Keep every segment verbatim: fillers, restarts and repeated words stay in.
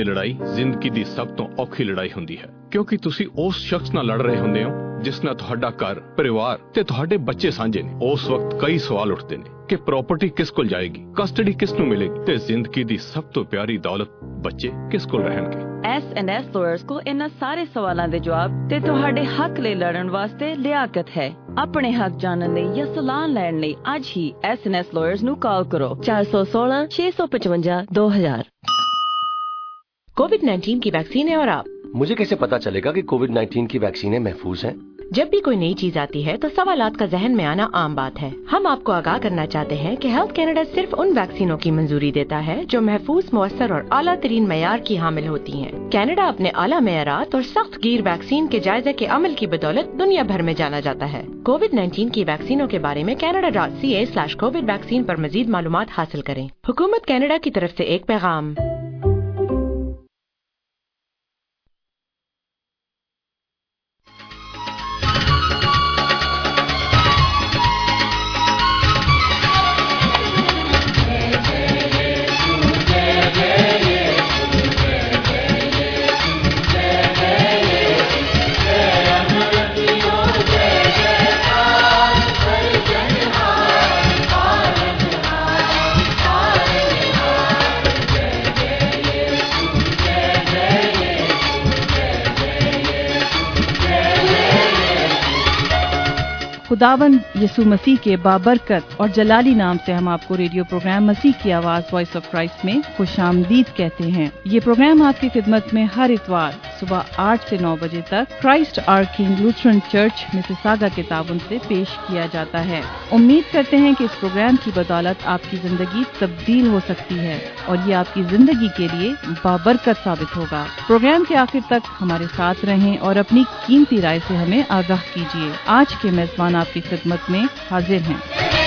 ਲੜਾਈ ਜ਼ਿੰਦਗੀ ਦੀ ਸਭ ਤੋਂ ਔਖੀ ਲੜਾਈ ਹੁੰਦੀ ਹੈ ਕਿਉਂਕਿ ਤੁਸੀਂ ਉਸ ਸ਼ਖਸ ਨਾਲ ਲੜ ਰਹੇ ਹੁੰਦੇ ਹੋ ਜਿਸ ਨਾਲ ਤੁਹਾਡਾ ਘਰ ਪਰਿਵਾਰ ਤੇ ਤੁਹਾਡੇ ਬੱਚੇ ਸਾਂਝੇ ਨੇ। ਉਸ ਵਕਤ ਕਈ ਸਵਾਲ ਉੱਠਦੇ ਨੇ ਕਿ ਪ੍ਰਾਪਰਟੀ ਕਿਸ ਕੋਲ ਜਾਏਗੀ, ਕਸਟਡੀ ਕਿਸ ਨੂੰ ਮਿਲੇਗੀ ਤੇ ਜ਼ਿੰਦਗੀ ਦੀ ਸਭ ਤੋਂ ਪਿਆਰੀ ਦੌਲਤ ਬੱਚੇ ਕਿਸ ਕੋਲ ਰਹਿਣਗੇ। ਐਸ ਐਂਡ ਐਸ ਲਾਇਰਸ ਕੋ ਇਹਨਾਂ ਸਾਰੇ ਸਵਾਲਾਂ ਦੇ ਜਵਾਬ ਤੇ ਤੁਹਾਡੇ ਹੱਕ ਲਈ ਲੜਨ ਵਾਸਤੇ ਲਿਆਕਤ ਹੈ। ਆਪਣੇ ਹੱਕ ਜਾਣਨ ਲਈ ਜਾਂ ਸਲਾਹ ਲੈਣ ਲਈ ਅੱਜ ਹੀ ਐਸ ਐਂਡ ਐਸ ਲਾਇਰਸ ਨੂੰ ਕਾਲ ਕਰੋ ਚਾਰ ਸੌ ਸੋਲਾਂ ਛੇ ਸੌ ਪਚਵੰਜਾ ਦੋ ਹਜ਼ਾਰ। कोविड नाइन्टीन की वैक्सीन है और आप? मुझे कैसे पता चलेगा कि कोविड नाइन्टीन की वैक्सीनें महफूज हैं? जब भी कोई नई चीज आती है तो सवालात का जहन में आना आम बात है। हम आपको आगाह करना चाहते हैं कि हेल्थ कैनेडा सिर्फ उन वैक्सीनों की मंजूरी देता है जो महफूज, मुअस्सर और आला तरीन मयार की हामिल होती हैं। कैनेडा अपने आला मयारात और सख्त गिर वैक्सीन के जायजे के अमल की बदौलत दुनिया भर में जाना जाता है। कोविड नाइन्टीन की वैक्सीनों के बारे में Canada dot C A slash COVID vaccine पर मजीद मालूमात हासिल करें। हुकूमत कैनेडा की तरफ से एक पैगाम। खुदावंद यसू मसीह के बाबरकत और जलाली नाम से हम आपको रेडियो प्रोग्राम मसीह की आवाज वॉइस ऑफ क्राइस्ट में खुशामदीद कहते हैं। ये प्रोग्राम आपकी खिदमत में हर इतवार सुबह आठ से नौ बजे तक Christ our King Lutheran church Mississauga के ताबन से पेश किया जाता है। उम्मीद करते हैं कि इस प्रोग्राम की बदौलत आपकी जिंदगी तब्दील हो सकती है और ये आपकी जिंदगी के लिए बाबरकत साबित होगा। प्रोग्राम के आखिर तक हमारे साथ रहें और अपनी कीमती राय से हमें आगाह कीजिए। आज के मेजबान आपकी खिदमत में हाजिर हैं।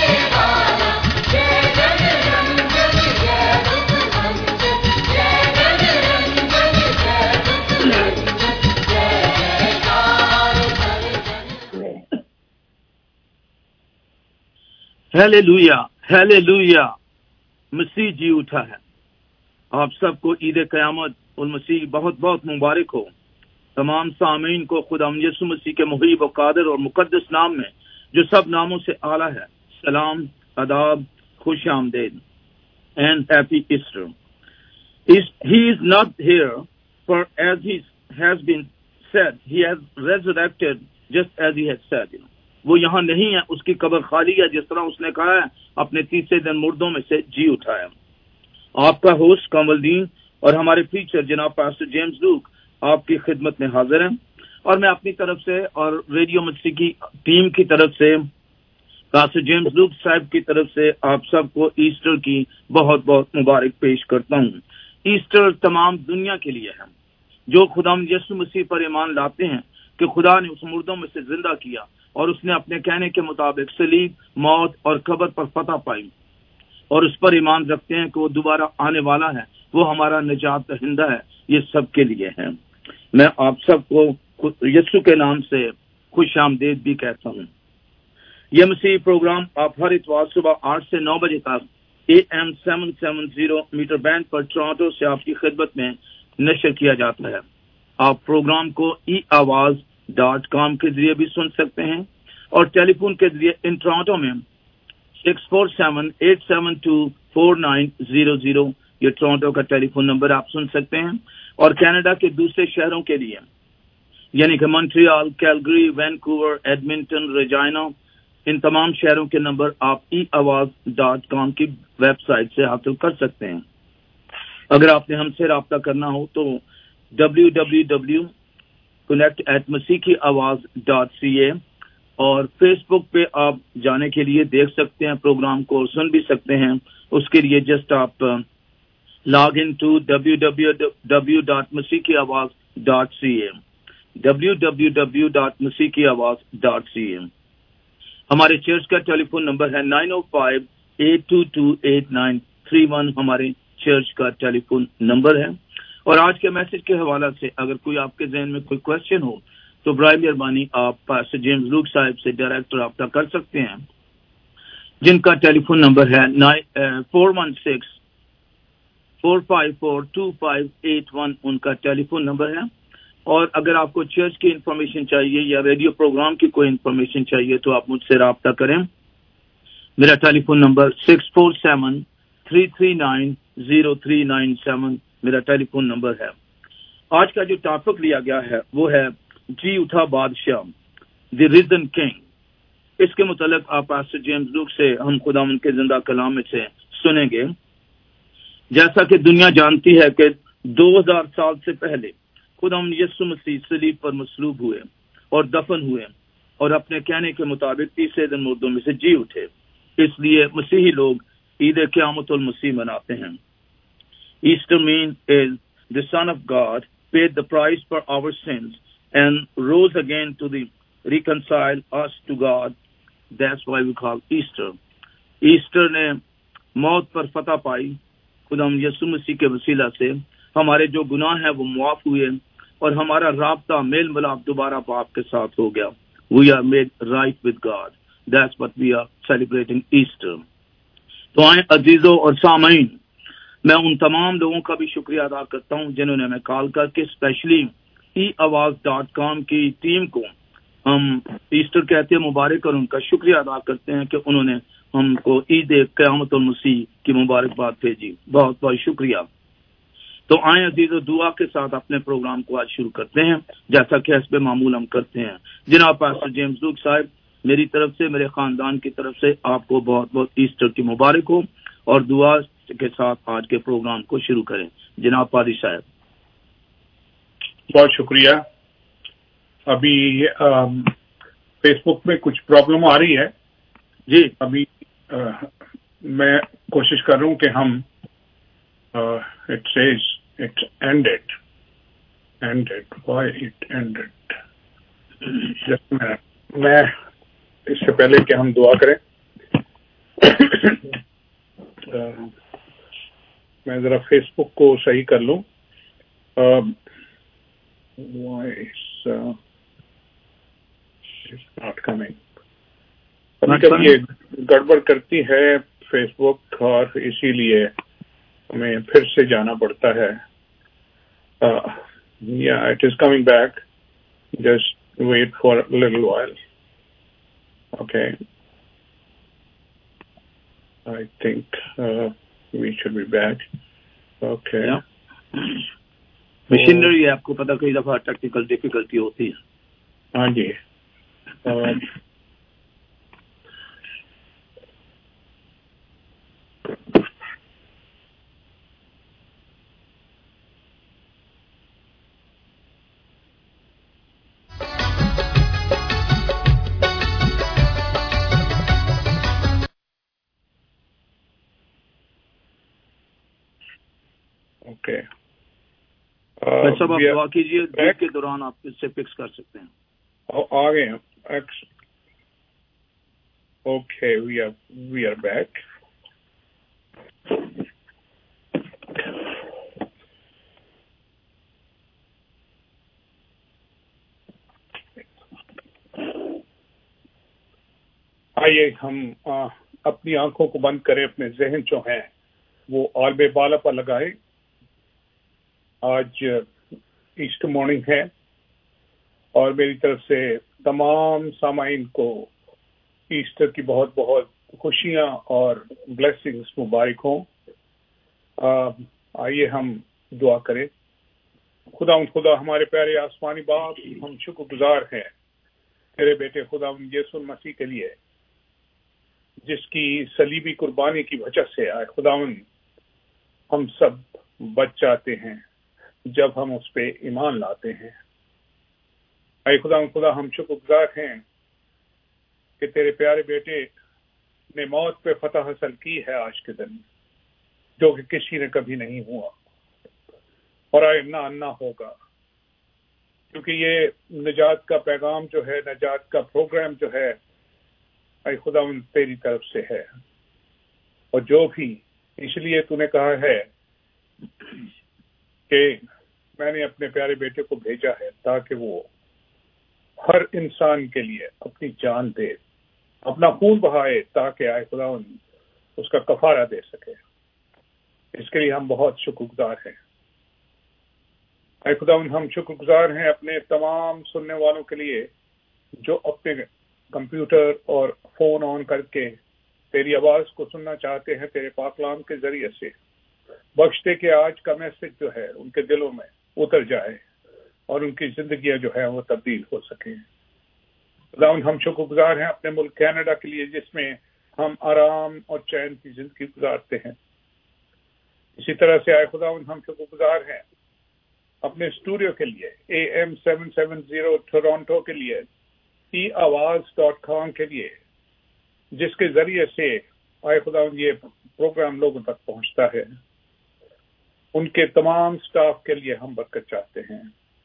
हालेलुया, हालेलुया, मसीह जी उठा है। आप सबको ईद क़यामत उल मसीह बहुत बहुत मुबारक हो। तमाम सामीन को खुदा यीशु मसीह के मुहीब और कादिर और मुकद्दस नाम में जो सब नामों से आला है, सलाम, अदाब, खुश आमदीद and happy Easter. Is, he is not here, for as he has been said, he has resurrected just as he has said. You know. वो यहाँ नहीं है, उसकी कब्र खाली है, जिस तरह उसने कहा है अपने तीसरे दिन मुर्दों में से जी उठा है। आपका होस्ट कमलदीन और हमारे फीचर जनाब पास्टर जेम्स लूक आपकी खिदमत में हाजिर हैं और मैं अपनी तरफ से और रेडियो मसीह की टीम की तरफ से पास्टर जेम्स लूक साहब की तरफ से आप सबको ईस्टर की बहुत बहुत मुबारक पेश करता हूँ। ईस्टर तमाम दुनिया के लिए है। जो खुदा यीशु मसीह पर ईमान लाते हैं कि खुदा ने उस मुर्दों में से जिंदा किया और उसने अपने कहने के मुताबिक सलीब, मौत और कब्र पर फतह पाई और उस पर ईमान रखते हैं कि वो दोबारा आने वाला है, वो हमारा निजात दहिंदा है, ये सबके लिए है। मैं आप सबको यीशु के नाम से खुश आमदीद भी कहता हूँ। यह मसीह प्रोग्राम आप हर इतवार सुबह आठ से नौ बजे तक A M seven seven zero metre band पर टोरंटो से आपकी खिदमत में नशर किया जाता है। आप प्रोग्राम को ई आवाज डॉट कॉम के जरिए भी सुन सकते हैं और टेलीफोन के जरिए इन टोरंटो में six four seven eight seven two four nine zero zero ये टोरंटो का टेलीफोन नंबर आप सुन सकते हैं और कनाडा के दूसरे शहरों के लिए यानी कि Montreal, Calgary, Vancouver, Edmonton, Regina, इन तमाम शहरों के नंबर आप ई आवाज डॉट कॉम की वेबसाइट से हासिल कर सकते हैं। अगर आपने हमसे रब्ता करना हो तो W W W connect at Masih ki Awaz dot C ए और फेसबुक पे आप जाने के लिए देख सकते हैं, प्रोग्राम को सुन भी सकते हैं। उसके लिए जस्ट आप log in to W W W dot Masih ki Awaz dot C A W W W dot Masih ki Awaz dot C A. हमारे चर्च का टेलीफोन नंबर है nine O five eight two two eight nine three one हमारे church का telephone number है। और आज के message के हवाला से अगर कोई आपके जहन में कोई क्वेश्चन हो तो बराए मेहरबानी आप पास्टर जेम्स लूक साहब से डायरेक्ट रब्ता कर सकते हैं, जिनका टेलीफोन नंबर है nine four one six four five four two five eight one ان کا ٹیلی فون نمبر ہے. اور اگر آپ کو چرچ کی انفارمیشن چاہیے یا ریڈیو پروگرام کی کوئی انفارمیشن چاہیے تو آپ مجھ سے رابطہ کریں. میرا telephone number six four seven three three nine zero three nine seven میرا ٹیلی فون نمبر ہے. آج کا جو ٹاپک لیا گیا ہے وہ ہے جی اٹھا بادشاہ، دی ریزن کنگ. اس کے متعلق آپ پاسٹر جیمز لوک سے ہم خداوند کے زندہ کلام میں سے سنیں گے. جیسا کہ دنیا جانتی ہے کہ دو ہزار سال سے پہلے خداوند یسوع مسیح صلیب پر مصلوب ہوئے اور دفن ہوئے اور اپنے کہنے کے مطابق تیسرے دن مردوں میں سے جی اٹھے. اس لیے مسیحی لوگ عید قیامت المسیح مناتے ہیں. Easter man is the Son of God paid the price for our sins and rose again to the reconcile us to God. That's why we call Easter. Easter نے موت پر فتح پائی. خداوند یسوع مسیح کے وسیلہ سے ہمارے جو گناہ ہیں وہ معاف ہوئے اور ہمارا رابطہ میل ملاپ دوبارہ باپ کے ساتھ ہو گیا. We are made right with God. That's what we are celebrating Easter. تو آئیں عزیزوں اور سامعین، میں ان تمام لوگوں کا بھی شکریہ ادا کرتا ہوں جنہوں نے ہمیں کال کر کے اسپیشلی ای آواز ڈاٹ کام کی ٹیم کو ہم ایسٹر کہتے ہیں مبارک، اور ان کا شکریہ ادا کرتے ہیں کہ انہوں نے ہم کو عید قیامت المسیح کی مبارکباد بھیجی. بہت بہت شکریہ. تو آئیں عزیز و دعا کے ساتھ اپنے پروگرام کو آج شروع کرتے ہیں جیسا کہ حسب معمول ہم کرتے ہیں. جناب پاسٹر جیمز لوک صاحب، میری طرف سے میرے خاندان کی طرف سے آپ کو بہت بہت ایسٹر کی مبارک ہو، اور دعا کے ساتھ آج کے پروگرام کو شروع کریں. جناب پادری صاحب. بہت شکریہ. ابھی فیس بک میں کچھ پرابلم آ رہی ہے جی. ابھی آ, میں کوشش کر رہا ہوں کہ ہم it says it ended ended why it ended میں اس سے پہلے کہ ہم دعا کریں میں ذرا فیس بک کو صحیح کر لوں. کبھی کبھی یہ گڑبڑ کرتی ہے فیس بک، اور اسی لیے ہمیں پھر سے جانا پڑتا ہے. یا it is coming back, just wait for little while. Okay, I think uh, we should be back. Okay. Machinery ہے، آپ کو پتا کئی دفعہ ٹیکنیکل ڈیفیکلٹی ہوتی ہے. ہاں جی. اوکے، سب آپ دعا کیجیے، بریک کے دوران آپ اس سے فکس کر سکتے ہیں. آ گئے ہیں. Okay, we are we are back. آئیے ہم اپنی آنکھوں کو بند کریں، اپنے ذہن جو ہیں وہ عالب بالا پر لگائیں. آج ایسٹر مارننگ ہے، اور میری طرف سے تمام سامعین کو ایسٹر کی بہت بہت خوشیاں اور بلیسنگز مبارک ہوں. آئیے ہم دعا کریں. خدا خدا ہمارے پیارے آسمانی باپ، ہم شکر گزار ہیں تیرے بیٹے خدا یسوع مسیح کے لیے، جس کی صلیبی قربانی کی وجہ سے آئے خداوند ہم سب بچ جاتے ہیں جب ہم اس پہ ایمان لاتے ہیں. اے خدا خدا ہم شکر گزار ہیں کہ تیرے پیارے بیٹے نے موت پہ فتح حاصل کی ہے آج کے دن، جو کہ کسی نے کبھی نہیں ہوا اور آئندہ نہ ہوگا، کیونکہ یہ نجات کا پیغام جو ہے، نجات کا پروگرام جو ہے، اے خدا ان تیری طرف سے ہے. اور جو بھی اس لیے تو نے کہا ہے کہ میں نے اپنے پیارے بیٹے کو بھیجا ہے تاکہ وہ ہر انسان کے لیے اپنی جان دے، اپنا خون بہائے، تاکہ آئے خدا اس کا کفارہ دے سکے. اس کے لیے ہم بہت شکر گزار ہیں۔ اے خداوند، ہم شکر گزار ہیں اپنے تمام سننے والوں کے لیے جو اپنے کمپیوٹر اور فون آن کر کے تیری آواز کو سننا چاہتے ہیں تیرے پاک کلام کے ذریعے سے۔ بخش دے کہ آج کا میسج جو ہے ان کے دلوں میں اتر جائے اور ان کی زندگیاں جو ہے وہ تبدیل ہو سکیں۔ خداوند، ہم شکر گزار ہیں اپنے ملک کینیڈا کے لیے جس میں ہم آرام اور چین کی زندگی گزارتے ہیں۔ اسی طرح سے آئے خداوند، ہم شکر گزار ہیں اپنے اسٹوڈیو کے لیے، A M seven seven zero Toronto کے لیے، ای آواز ڈاٹ کام کے لیے، جس کے ذریعے سے آئے خداوند یہ پروگرام لوگوں تک پہنچتا ہے۔ ان کے تمام سٹاف کے لیے ہم برکت چاہتے ہیں۔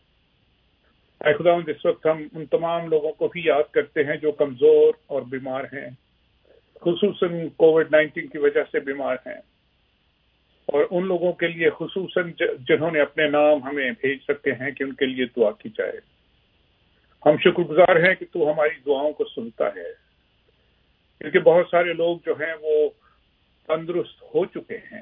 اے خداوند، اس وقت ہم ان تمام لوگوں کو بھی یاد کرتے ہیں جو کمزور اور بیمار ہیں، خصوصاً کووڈ نائنٹین کی وجہ سے بیمار ہیں، اور ان لوگوں کے لیے خصوصاً جنہوں نے اپنے نام ہمیں بھیج سکتے ہیں کہ ان کے لیے دعا کی جائے۔ ہم شکر گزار ہیں کہ تو ہماری دعاؤں کو سنتا ہے، کیونکہ بہت سارے لوگ جو ہیں وہ تندرست ہو چکے ہیں۔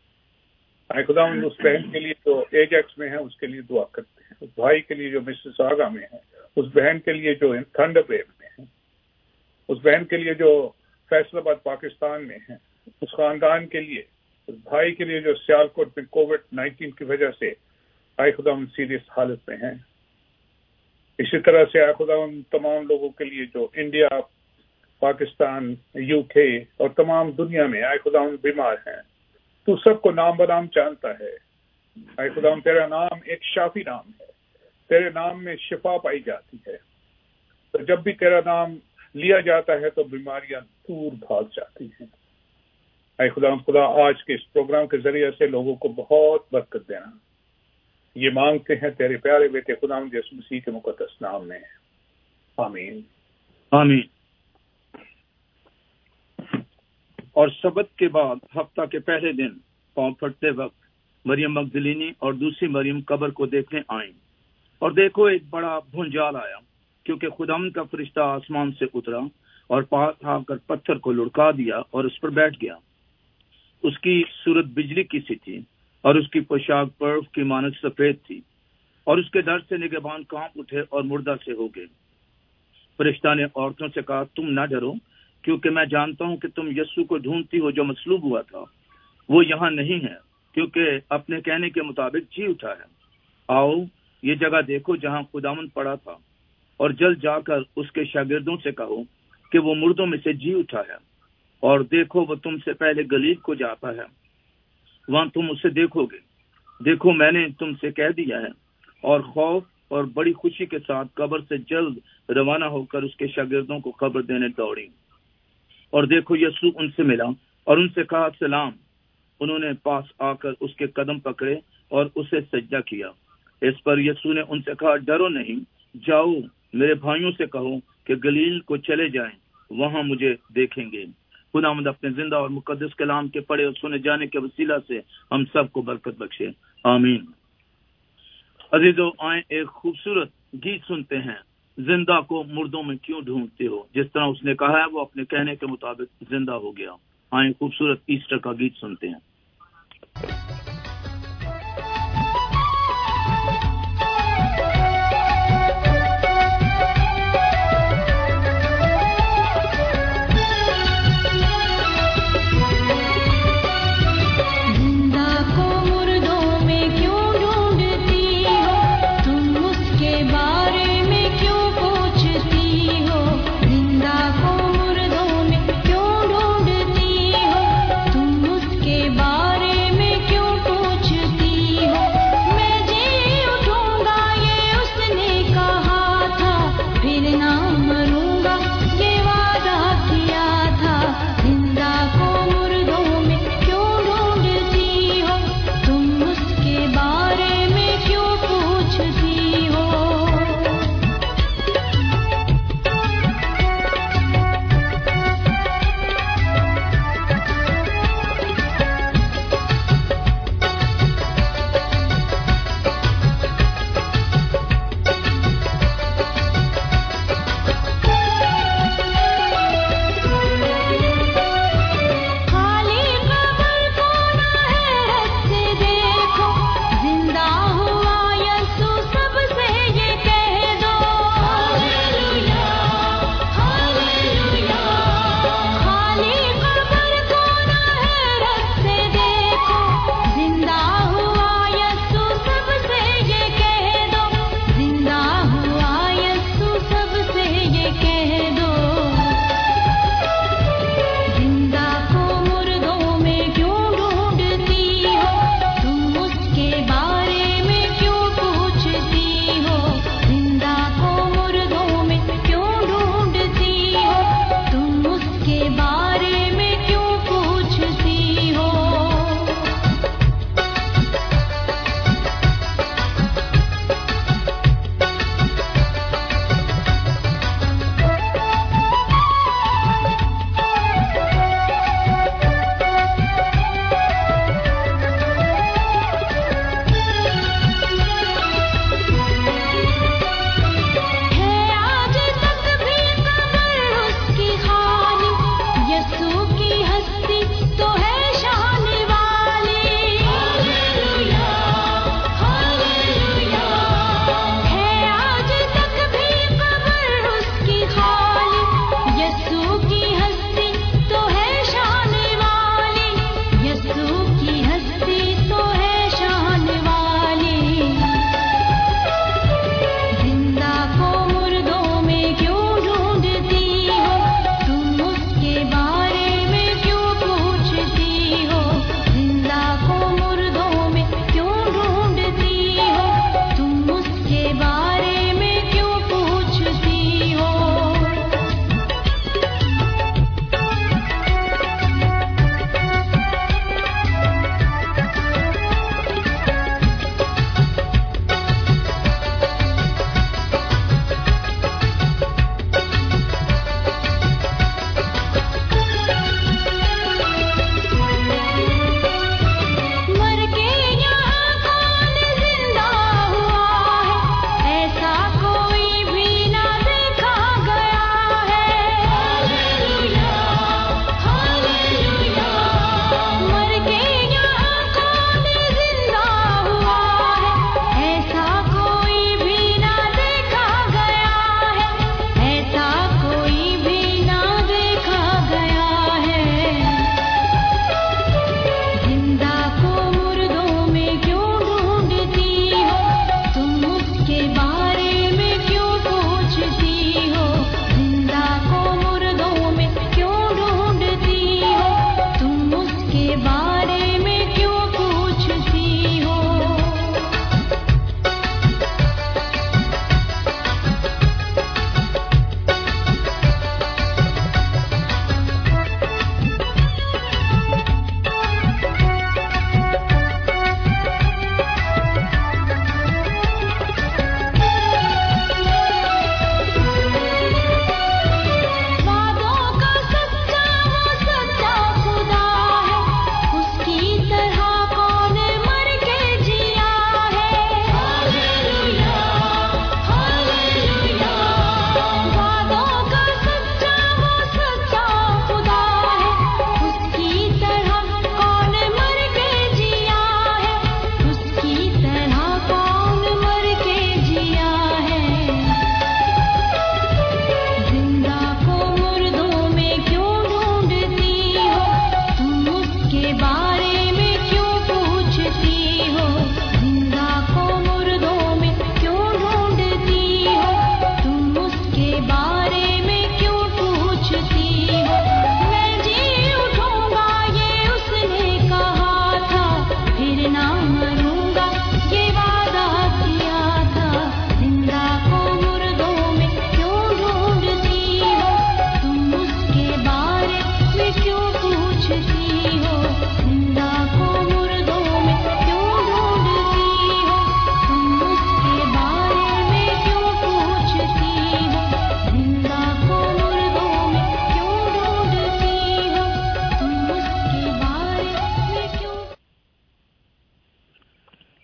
اے خداوند، اس بہن کے لیے جو ایجیکس میں ہے اس کے لیے دعا کرتے ہیں، اس بھائی کے لیے جو مسیساگا میں ہے، اس بہن کے لیے جو تھنڈر بے میں ہے، اس بہن کے لیے جو فیصل آباد پاکستان میں ہے، اس خاندان کے لیے، اس بھائی کے لیے جو سیالکوٹ میں کووڈ نائنٹین کی وجہ سے اے خداوند سیریس حالت میں ہیں۔ اسی طرح سے اے خداوند تمام لوگوں کے لیے جو انڈیا، پاکستان، یو کے اور تمام دنیا میں اے خداوند بیمار ہیں، تو سب کو نام بنام جانتا ہے۔ اے خداوند، تیرا نام ایک شافی نام ہے، تیرے نام میں شفا پائی جاتی ہے، تو جب بھی تیرا نام لیا جاتا ہے تو بیماریاں دور بھاگ جاتی ہیں۔ اے خداوند، خدا آج کے اس پروگرام کے ذریعے سے لوگوں کو بہت برکت دینا، یہ مانگتے ہیں تیرے پیارے بیٹے خداوند یسوع مسیح کے مقدس نام میں، آمین آمین۔ اور سبت کے بعد ہفتہ کے پہلے دن پاؤں پھٹتے وقت مریم مگدلینی اور دوسری مریم قبر کو دیکھنے آئیں، اور دیکھو ایک بڑا بھونجال آیا، کیونکہ خداوند کا فرشتہ آسمان سے اترا اور پاس آ کر پتھر کو لڑکا دیا اور اس پر بیٹھ گیا۔ اس کی صورت بجلی کی سی تھی اور اس کی پوشاک برف کی مانند سفید تھی، اور اس کے ڈر سے نگہبان کانپ اٹھے اور مردہ سے ہو گئے۔ فرشتہ نے عورتوں سے کہا، تم نہ ڈرو، کیونکہ میں جانتا ہوں کہ تم یسوع کو ڈھونڈتی ہو جو مصلوب ہوا تھا، وہ یہاں نہیں ہے، کیونکہ اپنے کہنے کے مطابق جی اٹھا ہے۔ آؤ یہ جگہ دیکھو جہاں خداوند پڑا تھا، اور جلد جا کر اس کے شاگردوں سے کہو کہ وہ مردوں میں سے جی اٹھا ہے، اور دیکھو وہ تم سے پہلے گلیل کو جاتا ہے، وہاں تم اسے دیکھو گے۔ دیکھو میں نے تم سے کہہ دیا ہے۔ اور خوف اور بڑی خوشی کے ساتھ قبر سے جلد روانہ ہو کر اس کے شاگردوں کو خبر دینے دوڑی، اور دیکھو یسوع ان سے ملا اور ان سے کہا، سلام۔ انہوں نے پاس آ کر اس کے قدم پکڑے اور اسے سجدہ کیا۔ اس پر یسوع نے ان سے کہا، ڈرو نہیں، جاؤ میرے بھائیوں سے کہو کہ گلیل کو چلے جائیں، وہاں مجھے دیکھیں گے۔ خداوند اپنے زندہ اور مقدس کلام کے پڑھے اور سنے جانے کے وسیلہ سے ہم سب کو برکت بخشے، آمین۔ عزیزو، آئیں ایک خوبصورت گیت سنتے ہیں، زندہ کو مردوں میں کیوں ڈھونڈتے ہو۔ جس طرح اس نے کہا ہے وہ اپنے کہنے کے مطابق زندہ ہو گیا۔ آئیں خوبصورت ایسٹر کا گیت سنتے ہیں۔ کیوں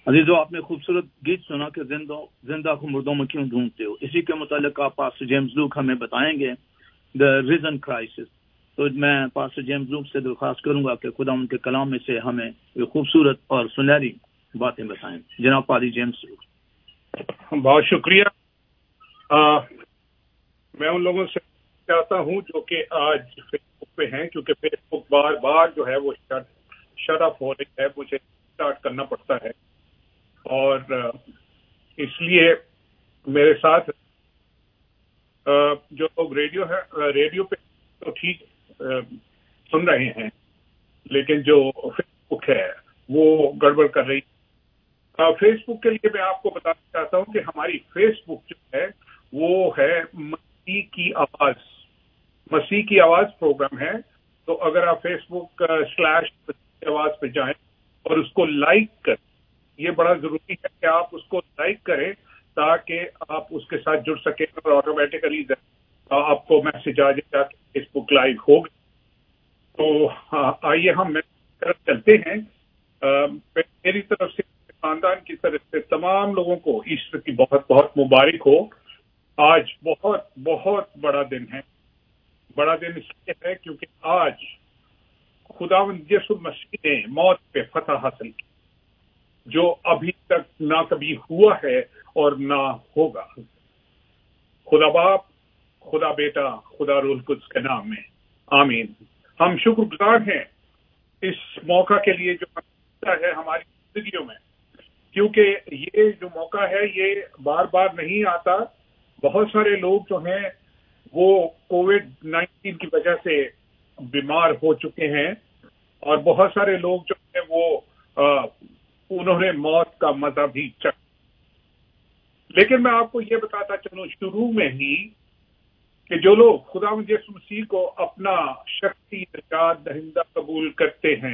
عزیزو، آپ نے خوبصورت گیت سنا کہ زندہ زندہ کو مردوں میں کیوں ڈھونڈتے ہو. اسی کے متعلق آپ پاسٹر جیمز لوک ہمیں بتائیں گے دا ریزن کرائسس. تو میں پاسٹر جیمز لوک سے درخواست کروں گا کہ خدا ان کے کلام میں سے ہمیں یہ خوبصورت اور سنہری باتیں بتائیں. جناب پادری جیمز لوک. بہت شکریہ. آ, میں ان لوگوں سے چاہتا ہوں جو کہ آج فیس بک پہ ہیں، کیونکہ فیس بک بار بار جو ہے وہ شٹ اپ ہو رہی ہے، مجھے اسٹارٹ کرنا پڑتا ہے، اور اس لیے میرے ساتھ جو لوگ ریڈیو ہے ریڈیو پہ تو ٹھیک سن رہے ہیں، لیکن جو فیس بک ہے وہ گڑبڑ کر رہی ہے. فیس بک کے لیے میں آپ کو بتانا چاہتا ہوں کہ ہماری فیس بک جو ہے وہ ہے مسیح کی آواز. مسیح کی آواز پروگرام ہے. تو اگر آپ فیس بک سلیش آواز پہ جائیں اور اس کو لائک کریں، یہ بڑا ضروری ہے کہ آپ اس کو لائک کریں تاکہ آپ اس کے ساتھ جڑ سکیں اور آٹومیٹیکلی آپ کو میسج آ جائے کہ فیس بک لائیو ہو گئی. تو آئیے ہم طرف چلتے ہیں. میری طرف سے، خاندان کی طرف سے تمام لوگوں کو ایسٹر کی بہت بہت مبارک ہو. آج بہت بہت بڑا دن ہے. بڑا دن اس لیے ہے کیونکہ آج خداوند یسوع مسیح نے موت پہ فتح حاصل کی، جو ابھی تک نہ کبھی ہوا ہے اور نہ ہوگا. خدا باپ، خدا بیٹا، خدا روح القدس کے نام میں آمین. ہم شکر گزار ہیں اس موقع کے لیے جو ہے ہماری زندگیوں میں، کیونکہ یہ جو موقع ہے یہ بار بار نہیں آتا. بہت سارے لوگ جو ہیں وہ کووڈ نائنٹین کی وجہ سے بیمار ہو چکے ہیں، اور بہت سارے لوگ جو ہیں وہ آ, انہوں نے موت کا مزہ بھی چکھا. لیکن میں آپ کو یہ بتاتا چلوں شروع میں ہی کہ جو لوگ خداوند یسوع مسیح کو اپنا شخصی نجات دہندہ قبول کرتے ہیں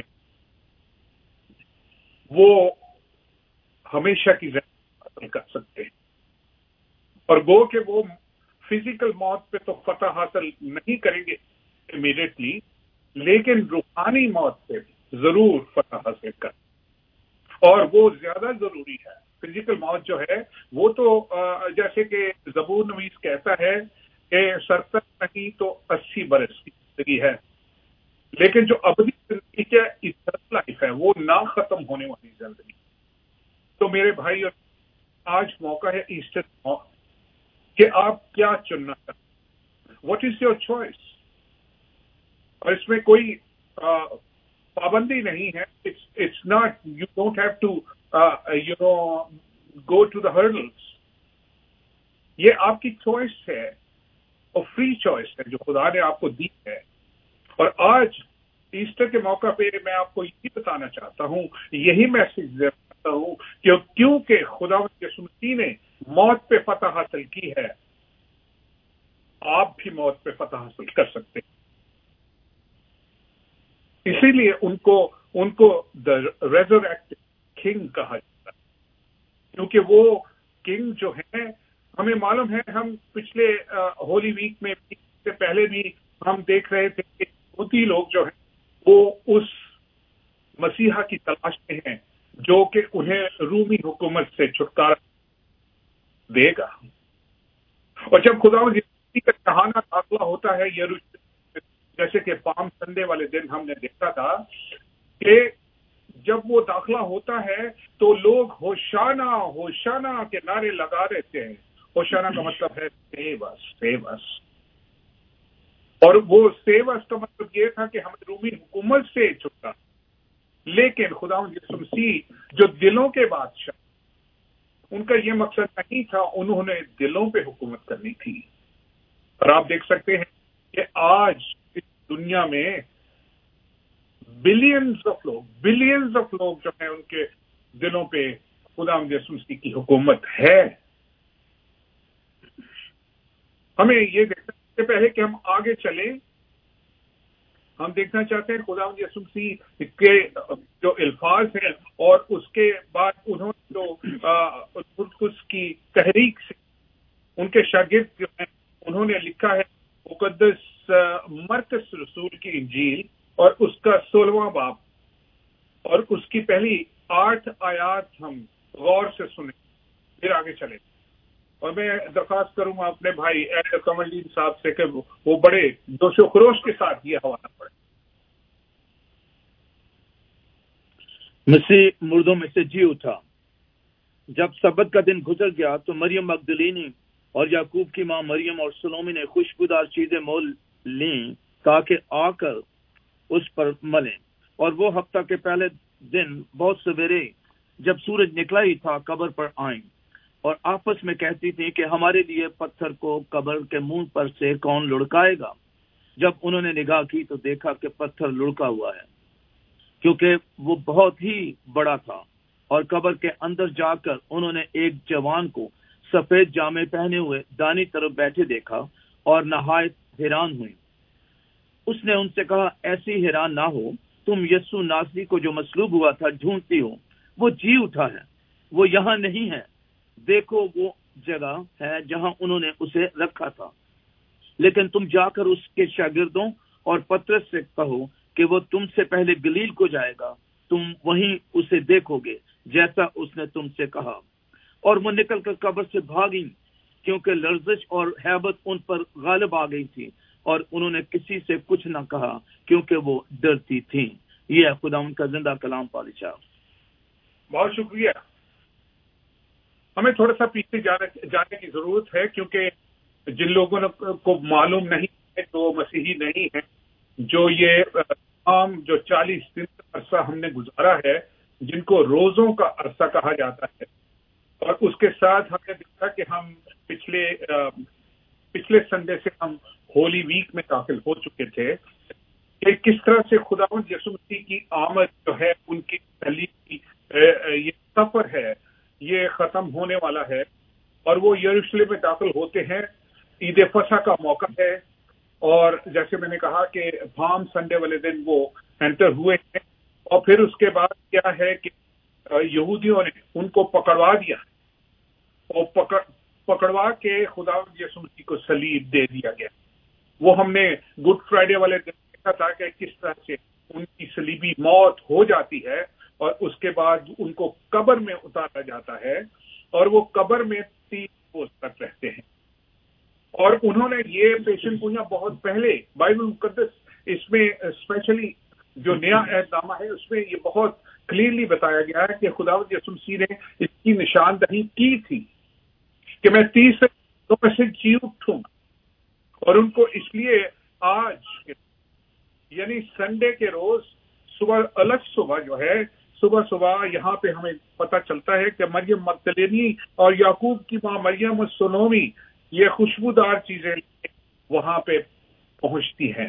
وہ ہمیشہ کی زندگی حاصل کر سکتے ہیں. اور گو کہ وہ فزیکل موت پہ تو فتح حاصل نہیں کریں گے امیڈیٹلی، لیکن روحانی موت پہ ضرور فتح حاصل کریں. اور وہ زیادہ ضروری ہے. فزیکل موت جو ہے وہ تو جیسے کہ زبور نویس کہتا ہے کہ ستر نہیں تو اسی برس کی زندگی ہے، لیکن جو ابدی زندگی ہے ایٹرنل لائف ہے، وہ نہ ختم ہونے والی زندگی. تو میرے بھائی، آج موقع ہے ایسٹر کہ آپ کیا چننا چاہتے ہیں. What is your choice? اور اس میں کوئی پابندی نہیں ہے. It's not, you don't have to you know go to the hurdles. یہ آپ کی چوائس ہے اور فری چوائس ہے جو خدا نے آپ کو دی ہے. اور آج ایسٹر کے موقع پہ میں آپ کو یہی بتانا چاہتا ہوں، یہی میسج دینا چاہتا ہوں کہ کیونکہ خداوند یسوع مسیح نے موت پہ فتح حاصل کی ہے، آپ بھی موت پہ فتح حاصل کر سکتے ہیں. اسی لیے ان کو ان کو دا ریزریکٹ کنگ کہا جاتا ہے، کیونکہ وہ کنگ جو ہیں، ہمیں معلوم ہے، ہم پچھلے ہولی ویک میں سے پہلے بھی ہم دیکھ رہے تھے کہ یہودی لوگ جو ہیں وہ اس مسیحا کی تلاش میں ہیں جو کہ انہیں رومی حکومت سے چھٹکارا دے گا. اور جب خداوند یسوع کا شاہانہ داخلہ ہوتا ہے یروشلم، جیسے کہ پام سنڈے والے دن ہم نے دیکھا تھا کہ جب وہ داخلہ ہوتا ہے تو لوگ ہوشانہ ہوشانہ کے نعرے لگا رہتے ہیں. ہوشانہ کا مطلب ہے سیو اس، سیو اس. اور وہ سیو اس کا مطلب یہ تھا کہ ہمیں رومی حکومت سے چھٹکا. لیکن خداوند یسوع مسیح جو دلوں کے بادشاہ، ان کا یہ مقصد نہیں تھا، انہوں نے دلوں پہ حکومت کرنی تھی. اور آپ دیکھ سکتے ہیں کہ آج اس دنیا میں بلینز آف لوگ بلینز آف لوگ جو ہیں ان کے دلوں پہ خداوند یسوع مسیح کی حکومت ہے. ہمیں یہ دیکھنا سے پہلے کہ ہم آگے چلیں، ہم دیکھنا چاہتے ہیں خداوند یسوع مسیح کے جو الفاظ ہیں اور اس کے بعد انہوں نے جو اس کی تحریک سے ان کے شاگرد جو ہیں انہوں نے لکھا ہے مقدس مرکز رسول کی انجیل اور اس کا سولہواں باب اور اس کی پہلی آٹھ آیات ہم غور سے سنیں پھر آگے چلیں. اور میں درخواست کروں گا اپنے بھائی ایڈ کملدین صاحب سے کہ وہ بڑے جوش و خروش کے ساتھ یہ حوالہ پڑھیں. مسیح مردوں میں سے جی اٹھا. جب سبت کا دن گزر گیا تو مریم مگدلینی اور یعقوب کی ماں مریم اور سلومی نے خوشبودار چیزیں مول لیں تاکہ آ کر اس پر ملیں. اور وہ ہفتہ کے پہلے دن بہت سویرے جب سورج نکلا ہی تھا قبر پر آئیں اور آپس میں کہتی تھی کہ ہمارے لیے پتھر کو قبر کے منہ پر سے کون لڑکائے گا. جب انہوں نے نگاہ کی تو دیکھا کہ پتھر لڑکا ہوا ہے کیونکہ وہ بہت ہی بڑا تھا. اور قبر کے اندر جا کر انہوں نے ایک جوان کو سفید جامے پہنے ہوئے دانی طرف بیٹھے دیکھا اور نہایت حیران ہوئی. اس نے ان سے کہا ایسی حیران نہ ہو, تم یسوع ناصری کو جو مصلوب ہوا تھا ڈھونڈتی ہو. وہ جی اٹھا ہے, وہ یہاں نہیں ہے. دیکھو وہ جگہ ہے جہاں انہوں نے اسے رکھا تھا. لیکن تم جا کر اس کے شاگردوں اور پترس سے کہو کہ وہ تم سے پہلے گلیل کو جائے گا, تم وہیں اسے دیکھو گے جیسا اس نے تم سے کہا. اور وہ نکل کر قبر سے بھاگی کیونکہ لرزش اور ہیبت ان پر غالب آ گئی تھی, اور انہوں نے کسی سے کچھ نہ کہا کیونکہ وہ ڈرتی تھیں. یہ ہے خدا ان کا زندہ کلام. پالی صاحب بہت شکریہ. ہمیں تھوڑا سا پیچھے جانے جانے کی ضرورت ہے کیونکہ جن لوگوں کو معلوم نہیں ہے تو مسیحی نہیں ہے, جو یہ تمام جو چالیس دن کا عرصہ ہم نے گزارا ہے جن کو روزوں کا عرصہ کہا جاتا ہے, اور اس کے ساتھ ہم نے دیکھا کہ ہم پچھلے پچھلے سنڈے سے ہم ہولی ویک میں داخل ہو چکے تھے کہ کس طرح سے خداوند یسوع مسیح کی آمد جو ہے ان کی تعلیم یہ سفر ہے یہ ختم ہونے والا ہے, اور وہ یروشلم میں داخل ہوتے ہیں. عید فصح کا موقع ہے, اور جیسے میں نے کہا کہ پام سنڈے والے دن وہ انٹر ہوئے ہیں, اور پھر اس کے بعد کیا ہے کہ یہودیوں نے ان کو پکڑوا دیا اور پکڑ پکڑوا کے خداوند یسوع مسیح کو صلیب دے دیا گیا. وہ ہم نے گڈ فرائیڈے والے دن دیکھا تھا کہ کس طرح سے ان کی صلیبی موت ہو جاتی ہے, اور اس کے بعد ان کو قبر میں اتارا جاتا ہے, اور وہ قبر میں تین روز تک رہتے ہیں. اور انہوں نے یہ پیشن گوئیاں بہت پہلے بائبل مقدس اس میں اسپیشلی جو نیا عہد نامہ ہے اس میں یہ بہت کلیئرلی بتایا گیا ہے کہ خداوند یسوع مسیح نے اس کی نشاندہی کی تھی کہ میں تیسرے دنوں میں سے جی اٹھوں گا. اور ان کو اس لیے آج یعنی سنڈے کے روز صبح الگ صبح جو ہے صبح صبح یہاں پہ ہمیں پتہ چلتا ہے کہ مریم مگدلینی اور یعقوب کی ماں مریم سلومی یہ خوشبودار چیزیں وہاں پہ پہنچتی ہیں.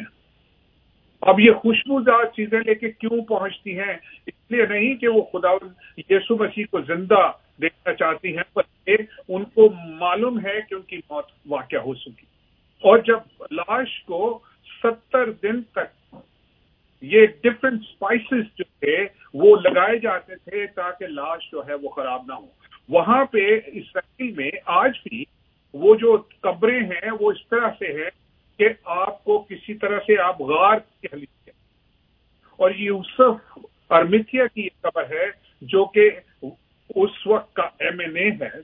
اب یہ خوشبودار چیزیں لے کے کیوں پہنچتی ہیں؟ اس لیے نہیں کہ وہ خداوند یسوع مسیح کو زندہ دیکھنا چاہتی ہیں, بلکہ ان کو معلوم ہے کہ ان کی موت واقع ہو چکی. اور جب لاش کو ستر دن تک یہ ڈفرینٹ اسپائسز جو تھے وہ لگائے جاتے تھے تاکہ لاش جو ہے وہ خراب نہ ہو. وہاں پہ اسرائیل میں آج بھی وہ جو قبریں ہیں وہ اس طرح سے ہیں کہ آپ کو کسی طرح سے آپ غار کہہ لیجیے. اور یوسف ارمتھیا کی یہ قبر ہے جو کہ اس وقت کا ایم این اے ہے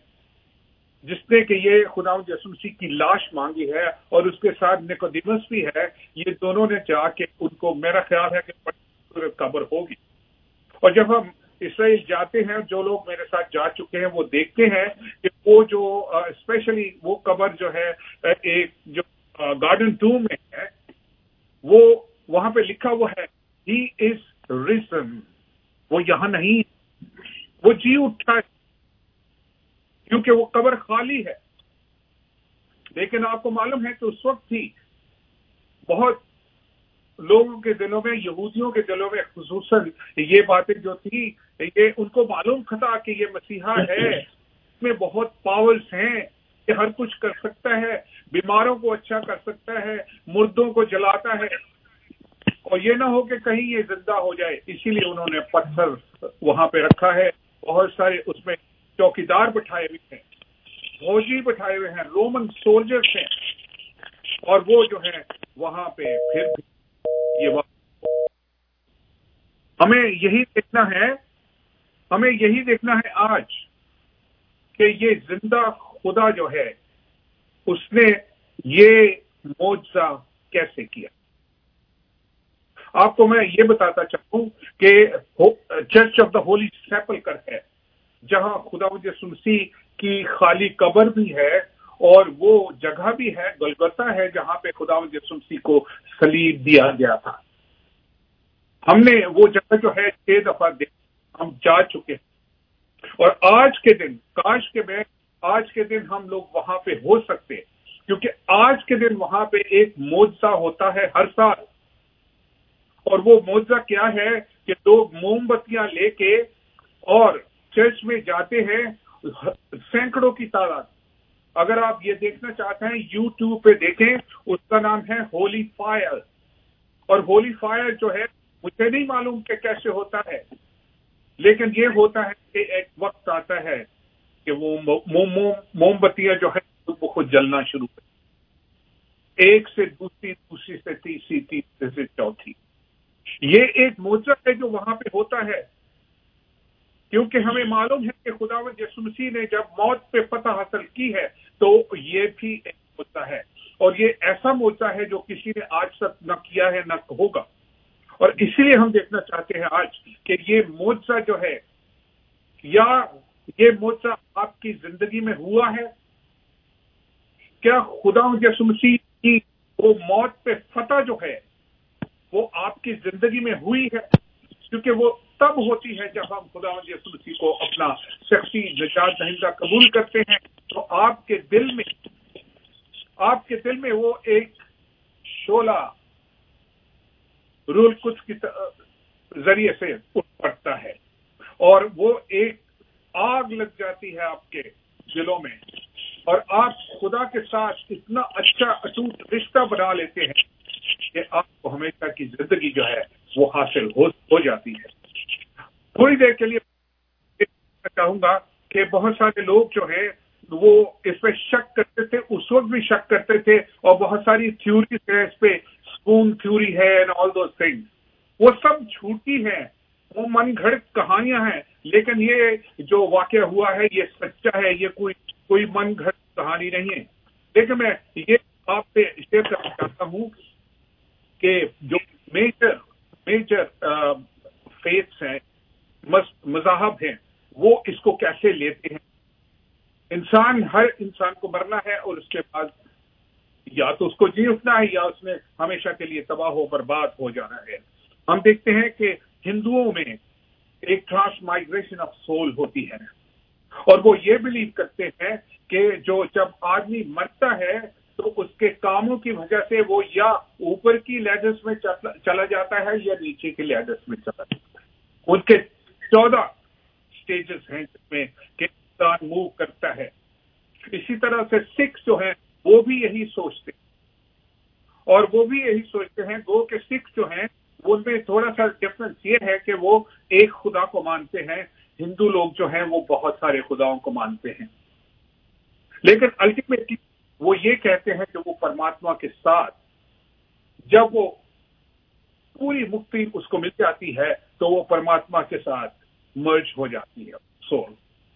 جس نے کہ یہ خداوند یسوع مسیح کی لاش مانگی ہے, اور اس کے ساتھ نیکودیمس بھی ہے. یہ دونوں نے جا کے ان کو میرا خیال ہے کہ بڑی قبر ہوگی. اور جب ہم اسرائیل جاتے ہیں, جو لوگ میرے ساتھ جا چکے ہیں وہ دیکھتے ہیں کہ وہ جو اسپیشلی وہ قبر جو ہے ایک جو گارڈن ٹو میں ہے وہ وہاں پہ لکھا ہوا ہے ہی از ریزن. وہ یہاں نہیں, وہ جی اٹھا ہے کیونکہ وہ قبر خالی ہے. لیکن آپ کو معلوم ہے کہ اس وقت ہی بہت لوگوں کے دلوں میں, یہودیوں کے دلوں میں خصوصاً یہ باتیں جو تھی یہ ان کو معلوم تھا کہ یہ مسیحا ہے, اس میں بہت پاورز ہیں, یہ ہر کچھ کر سکتا ہے, بیماروں کو اچھا کر سکتا ہے, مردوں کو جلاتا ہے, اور یہ نہ ہو کہ کہیں یہ زندہ ہو جائے. اسی لیے انہوں نے پتھر وہاں پہ رکھا ہے. بہت سارے اس میں چوکیدار بٹھائے ہوئے ہیں, فوجی بٹھائے ہوئے ہیں, رومن سولجرز ہیں, اور وہ جو ہے وہاں پہ پھر بھی یہ ہمیں یہی دیکھنا ہے ہمیں یہی دیکھنا ہے آج کہ یہ زندہ خدا جو ہے اس نے یہ معجزہ کیسے کیا. آپ کو میں یہ بتاتا چاہوں کہ church of the Holy Sepulchre ہے جہاں خداوند یسوع مسیح کی خالی قبر بھی ہے اور وہ جگہ بھی ہے گلگتہ ہے جہاں پہ خداوند یسوع مسیح کو صلیب دیا گیا تھا. ہم نے وہ جگہ جو ہے چھ دفعہ ہم جا چکے ہیں اور آج کے دن کاش کے میں آج کے دن ہم لوگ وہاں پہ ہو سکتے کیونکہ آج کے دن وہاں پہ ایک معجزہ ہوتا ہے ہر سال. اور وہ معجزہ کیا ہے کہ لوگ موم بتیاں لے کے اور چرچ میں جاتے ہیں سینکڑوں کی تعداد. اگر آپ یہ دیکھنا چاہتے ہیں یوٹیوب پہ دیکھیں, اس کا نام ہے ہولی فائر. اور ہولی فائر جو ہے مجھے نہیں معلوم کہ کیسے ہوتا ہے, لیکن یہ ہوتا ہے کہ ایک وقت آتا ہے کہ وہ موم بتیاں جو ہے وہ خود جلنا شروع کریں, ایک سے دوسری, دوسری سے تیسری, تیسری سے چوتھی. یہ ایک معجزہ ہے جو وہاں پہ ہوتا ہے, کیونکہ ہمیں معلوم ہے کہ خداوند یسوع مسیح نے جب موت پہ فتح حاصل کی ہے تو یہ بھی ایک معجزہ ہے, اور یہ ایسا معجزہ ہے جو کسی نے آج تک نہ کیا ہے نہ ہوگا. اور اسی لیے ہم دیکھنا چاہتے ہیں آج کہ یہ معجزہ جو ہے, یا یہ معجزہ آپ کی زندگی میں ہوا ہے, کیا خداوند یسوع مسیح کی وہ موت پہ فتح جو ہے وہ آپ کی زندگی میں ہوئی ہے؟ کیونکہ وہ تب ہوتی ہے جب ہم خداوند یسوع مسیح کو اپنا شخصی نجات دہندہ قبول کرتے ہیں, تو آپ کے دل میں آپ کے دل میں وہ ایک شعلہ روح القدس کے ذریعے سے اٹھ پڑتا ہے اور وہ ایک آگ لگ جاتی ہے آپ کے دلوں میں, اور آپ خدا کے ساتھ اتنا اچھا اٹوٹ رشتہ بنا لیتے ہیں کہ آپ کو ہمیشہ کی زندگی جو ہے وہ حاصل ہو, ہو جاتی ہے. تھوڑی دیر کے لیے چاہوں گا کہ بہت سارے لوگ جو ہے وہ اس پہ شک کرتے تھے, اس وقت بھی شک کرتے تھے, اور بہت ساری تھیوریز ہیں اس پہ, اسپون تھیوری ہے اینڈ آل دوز تھنگز, وہ سب جھوٹی ہیں, وہ من گھڑت کہانیاں ہیں. لیکن یہ جو واقعہ ہوا ہے یہ سچا ہے, یہ کوئی کوئی من گھڑت کہانی نہیں ہے. لیکن میں یہ آپ سے شیئر کرنا چاہتا ہوں کہ جو میجر میجر فیتھس ہیں, مذاہب ہیں, وہ اس کو کیسے لیتے ہیں. انسان, ہر انسان کو مرنا ہے اور اس کے بعد یا تو اس کو جی اٹھنا ہے یا اس نے ہمیشہ کے لیے تباہ و برباد ہو جانا ہے. ہم دیکھتے ہیں کہ ہندوؤں میں ایک ٹرانس مائگریشن آف سول ہوتی ہے, اور وہ یہ بلیو کرتے ہیں کہ جو جب آدمی مرتا ہے تو اس کے کاموں کی وجہ سے وہ یا اوپر کی لیڈرز میں چلا جاتا ہے یا نیچے کی لیڈرز میں چلا جاتا ہے. ان کے چودہ سٹیجز ہیں جس میں کہ انسان موو کرتا ہے. اسی طرح سے سکھ جو ہیں وہ بھی یہی سوچتے ہیں, اور وہ بھی یہی سوچتے ہیں گو کہ سکھ جو ہیں ان میں تھوڑا سا ڈفرنس یہ ہے کہ وہ ایک خدا کو مانتے ہیں, ہندو لوگ جو ہیں وہ بہت سارے خداؤں کو مانتے ہیں. لیکن الٹیمیٹلی وہ یہ کہتے ہیں کہ وہ پرماتما کے ساتھ جب وہ پوری مکتی اس کو مل جاتی ہے تو وہ پرماتما کے ساتھ مرج ہو جاتی ہے سول.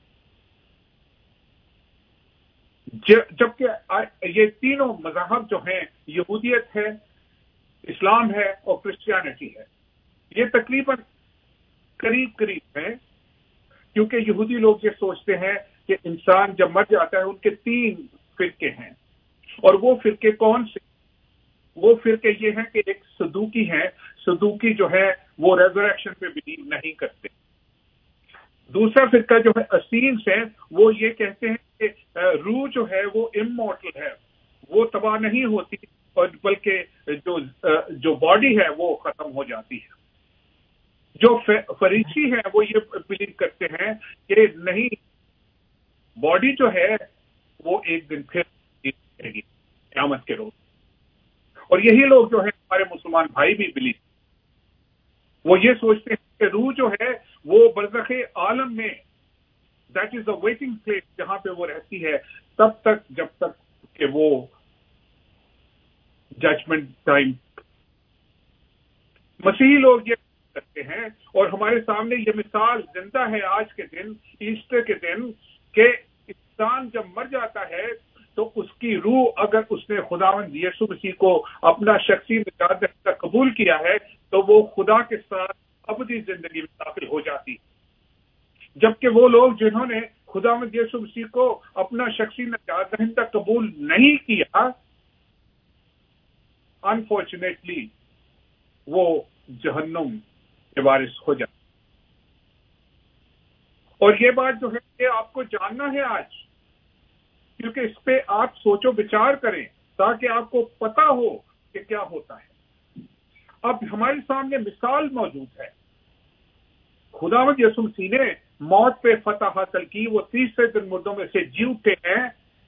جبکہ یہ تینوں مذاہب جو ہیں, یہودیت ہے, اسلام ہے اور کرسچینٹی ہے, یہ تقریباً قریب قریب ہیں, کیونکہ یہودی لوگ یہ سوچتے ہیں کہ انسان جب مر جاتا ہے ان کے تین فرقے ہیں, اور وہ فرقے کون سے؟ وہ فرقے یہ ہیں کہ ایک صدوقی ہیں, صدوقی جو ہے وہ ریزریکشن پہ بلیو نہیں کرتے. دوسرا فرقہ جو ہے اسینس ہے, وہ یہ کہتے ہیں کہ روح جو ہے وہ امورٹل ہے, وہ تباہ نہیں ہوتی, اور بلکہ جو جو باڈی ہے وہ ختم ہو جاتی ہے. جو فریسی ہیں وہ یہ بلیو کرتے ہیں کہ نہیں, باڈی جو ہے وہ ایک دن پھر رہے گی قیامت کے روز. اور یہی لوگ جو ہیں ہمارے مسلمان بھائی بھی بلیو, وہ یہ سوچتے ہیں کہ روح جو ہے وہ برزخ عالم میں, that is the waiting place, جہاں پہ وہ رہتی ہے تب تک جب تک کہ وہ ججمنٹ ٹائم. مسیحی لوگ یہ کرتے ہیں, اور ہمارے سامنے یہ مثال زندہ ہے آج کے دن, ایسٹر کے دن, کہ انسان جب مر جاتا ہے تو اس کی روح اگر اس نے خداوند یسوع مسیح کو اپنا شخصی نجات دہندہ قبول کیا ہے تو وہ خدا کے ساتھ ابدی زندگی میں داخل ہو جاتی، جبکہ وہ لوگ جنہوں نے خداوند یسوع مسیح کو اپنا شخصی نجات دہندہ قبول نہیں کیا، انفارچونیٹلی وہ جہنم کے وارث ہو جاتے۔ اور یہ بات جو ہے یہ آپ کو جاننا ہے آج، کیونکہ اس پہ آپ سوچو بچار کریں تاکہ آپ کو پتا ہو کہ کیا ہوتا ہے۔ اب ہمارے سامنے مثال موجود ہے، خداوند یسوع مسیح نے موت پہ فتح حاصل کی، وہ تیسرے دن مردوں میں سے جی اٹھے ہیں،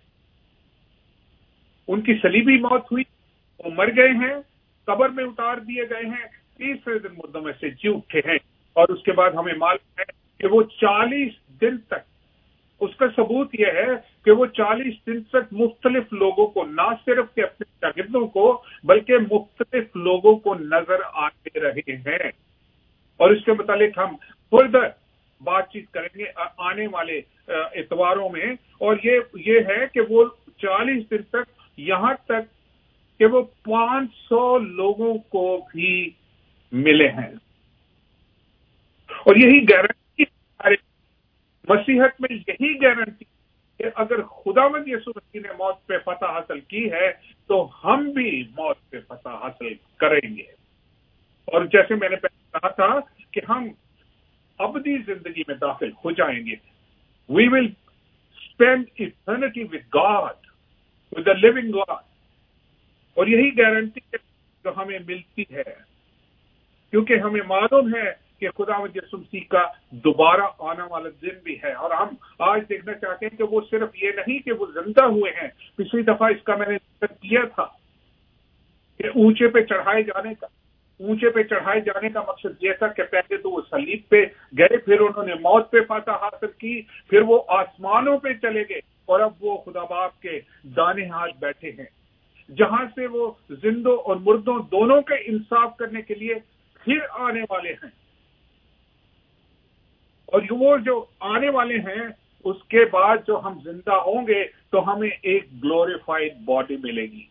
ان کی صلیبی موت ہوئی، وہ مر گئے ہیں، قبر میں اتار دیے گئے ہیں، تیسرے دن مردوں میں سے جی اٹھے ہیں، اور اس کے بعد ہمیں معلوم ہے کہ وہ چالیس دن تک، اس کا ثبوت یہ ہے کہ وہ چالیس دن تک مختلف لوگوں کو، نہ صرف کہ اپنے شاگردوں کو بلکہ مختلف لوگوں کو نظر آتے رہے ہیں، اور اس کے متعلق ہم فردر بات چیت کریں گے آنے والے اتواروں میں۔ اور یہ یہ ہے کہ وہ چالیس دن تک، یہاں تک کہ وہ پانچ سو لوگوں کو بھی ملے ہیں، اور یہی گارنٹی ہمارے مسیحت میں، یہی گارنٹی کہ اگر خداوند یسوع مسیح نے موت پہ فتح حاصل کی ہے تو ہم بھی موت پہ فتح حاصل کریں گے۔ اور جیسے میں نے پہلے کہا تھا کہ ہم ابدی زندگی میں داخل ہو جائیں گے، we will spend eternity with God, with the living God, اور یہی گارنٹی جو ہمیں ملتی ہے، کیونکہ ہمیں معلوم ہے کہ خداوند یسوع مسیح کا دوبارہ آنے والا دن بھی ہے، اور ہم آج دیکھنا چاہتے ہیں کہ وہ صرف یہ نہیں کہ وہ زندہ ہوئے ہیں، پچھلی دفعہ اس کا میں نے ذکر کیا تھا کہ اونچے پہ چڑھائے جانے کا اونچے پہ چڑھائے جانے کا مقصد یہ تھا کہ پہلے تو وہ صلیب پہ گئے، پھر انہوں نے موت پہ فتح حاصل کی، پھر وہ آسمانوں پہ چلے گئے، اور اب وہ خدا باپ کے دانے ہاتھ بیٹھے ہیں، جہاں سے وہ زندوں اور مردوں دونوں کے انصاف کرنے کے لیے پھر آنے والے ہیں۔ اور وہ جو آنے والے ہیں اس کے بعد جو ہم زندہ ہوں گے تو ہمیں ایک گلوریفائڈ باڈی ملے گی،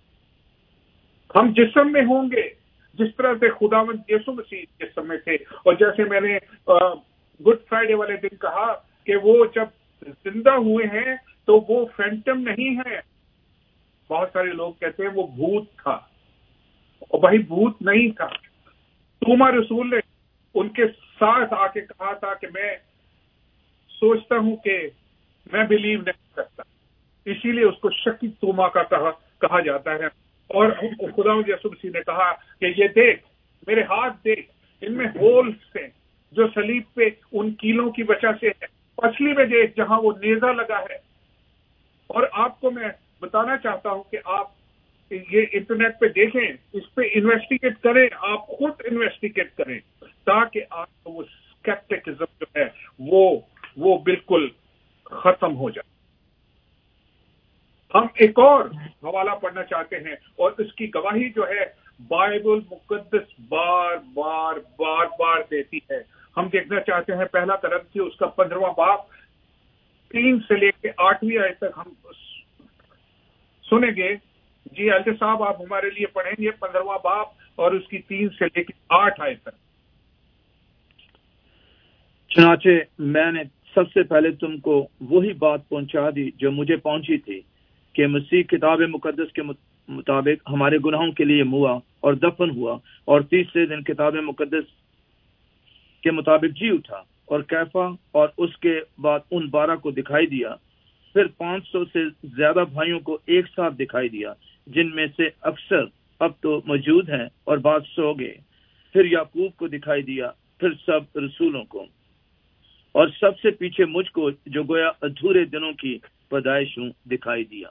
ہم جسم میں ہوں گے جس طرح سے خداوند یسوع مسیح جسم میں تھے۔ اور جیسے میں نے گڈ فرائیڈے والے دن کہا کہ وہ جب زندہ ہوئے ہیں تو وہ فینٹم نہیں ہے، بہت سارے لوگ کہتے ہیں وہ بھوت تھا، اور وہی بھوت نہیں تھا۔ توما رسول نے ان کے ساتھ آ کے کہا تھا کہ میں سوچتا ہوں کہ میں بلیو نہیں کرتا، اسی لیے اس کو شکی توما کا کہا کہا جاتا ہے۔ اور خداوند یسوع مسیح نے کہا کہ یہ دیکھ میرے ہاتھ دیکھ، ان میں ہولز ہیں جو صلیب پہ ان کیلوں کی وجہ سے ہے، پسلی میں دیکھ جہاں وہ نیزہ لگا ہے۔ اور آپ کو میں بتانا چاہتا ہوں کہ آپ یہ انٹرنیٹ پہ دیکھیں، اس پہ انویسٹیگیٹ کریں، آپ خود انویسٹیگیٹ کریں، تاکہ آپ کو وہ اسکیپٹکزم جو ہے وہ وہ بالکل ختم ہو جائے۔ ہم ایک اور حوالہ پڑھنا چاہتے ہیں، اور اس کی گواہی جو ہے بائبل مقدس بار بار بار بار دیتی ہے۔ ہم دیکھنا چاہتے ہیں پہلا کرنتھی اس کا پندرہواں باب تین سے لے کے آٹھویں آیت تک ہم سنیں گے۔ جی الطاف صاحب آپ ہمارے لیے پڑھیں گے پندرہواں باب اور اس کی تین سے لے کے آٹھ آیت تک۔ چنانچہ میں نے سب سے پہلے تم کو وہی بات پہنچا دی جو مجھے پہنچی تھی کہ مسیح کتاب مقدس کے مطابق ہمارے گناہوں کے لیے موا اور دفن ہوا، اور تیسرے دن کتاب مقدس کے مطابق جی اٹھا، اور کیفا اور اس کے بعد ان بارہ کو دکھائی دیا، پھر پانچ سو سے زیادہ بھائیوں کو ایک ساتھ دکھائی دیا، جن میں سے اکثر اب تو موجود ہیں اور بعض سو گئے، پھر یعقوب کو دکھائی دیا، پھر سب رسولوں کو، اور سب سے پیچھے مجھ کو جو گویا ادھورے دنوں کی پیدائش ہوں دکھائی دیا۔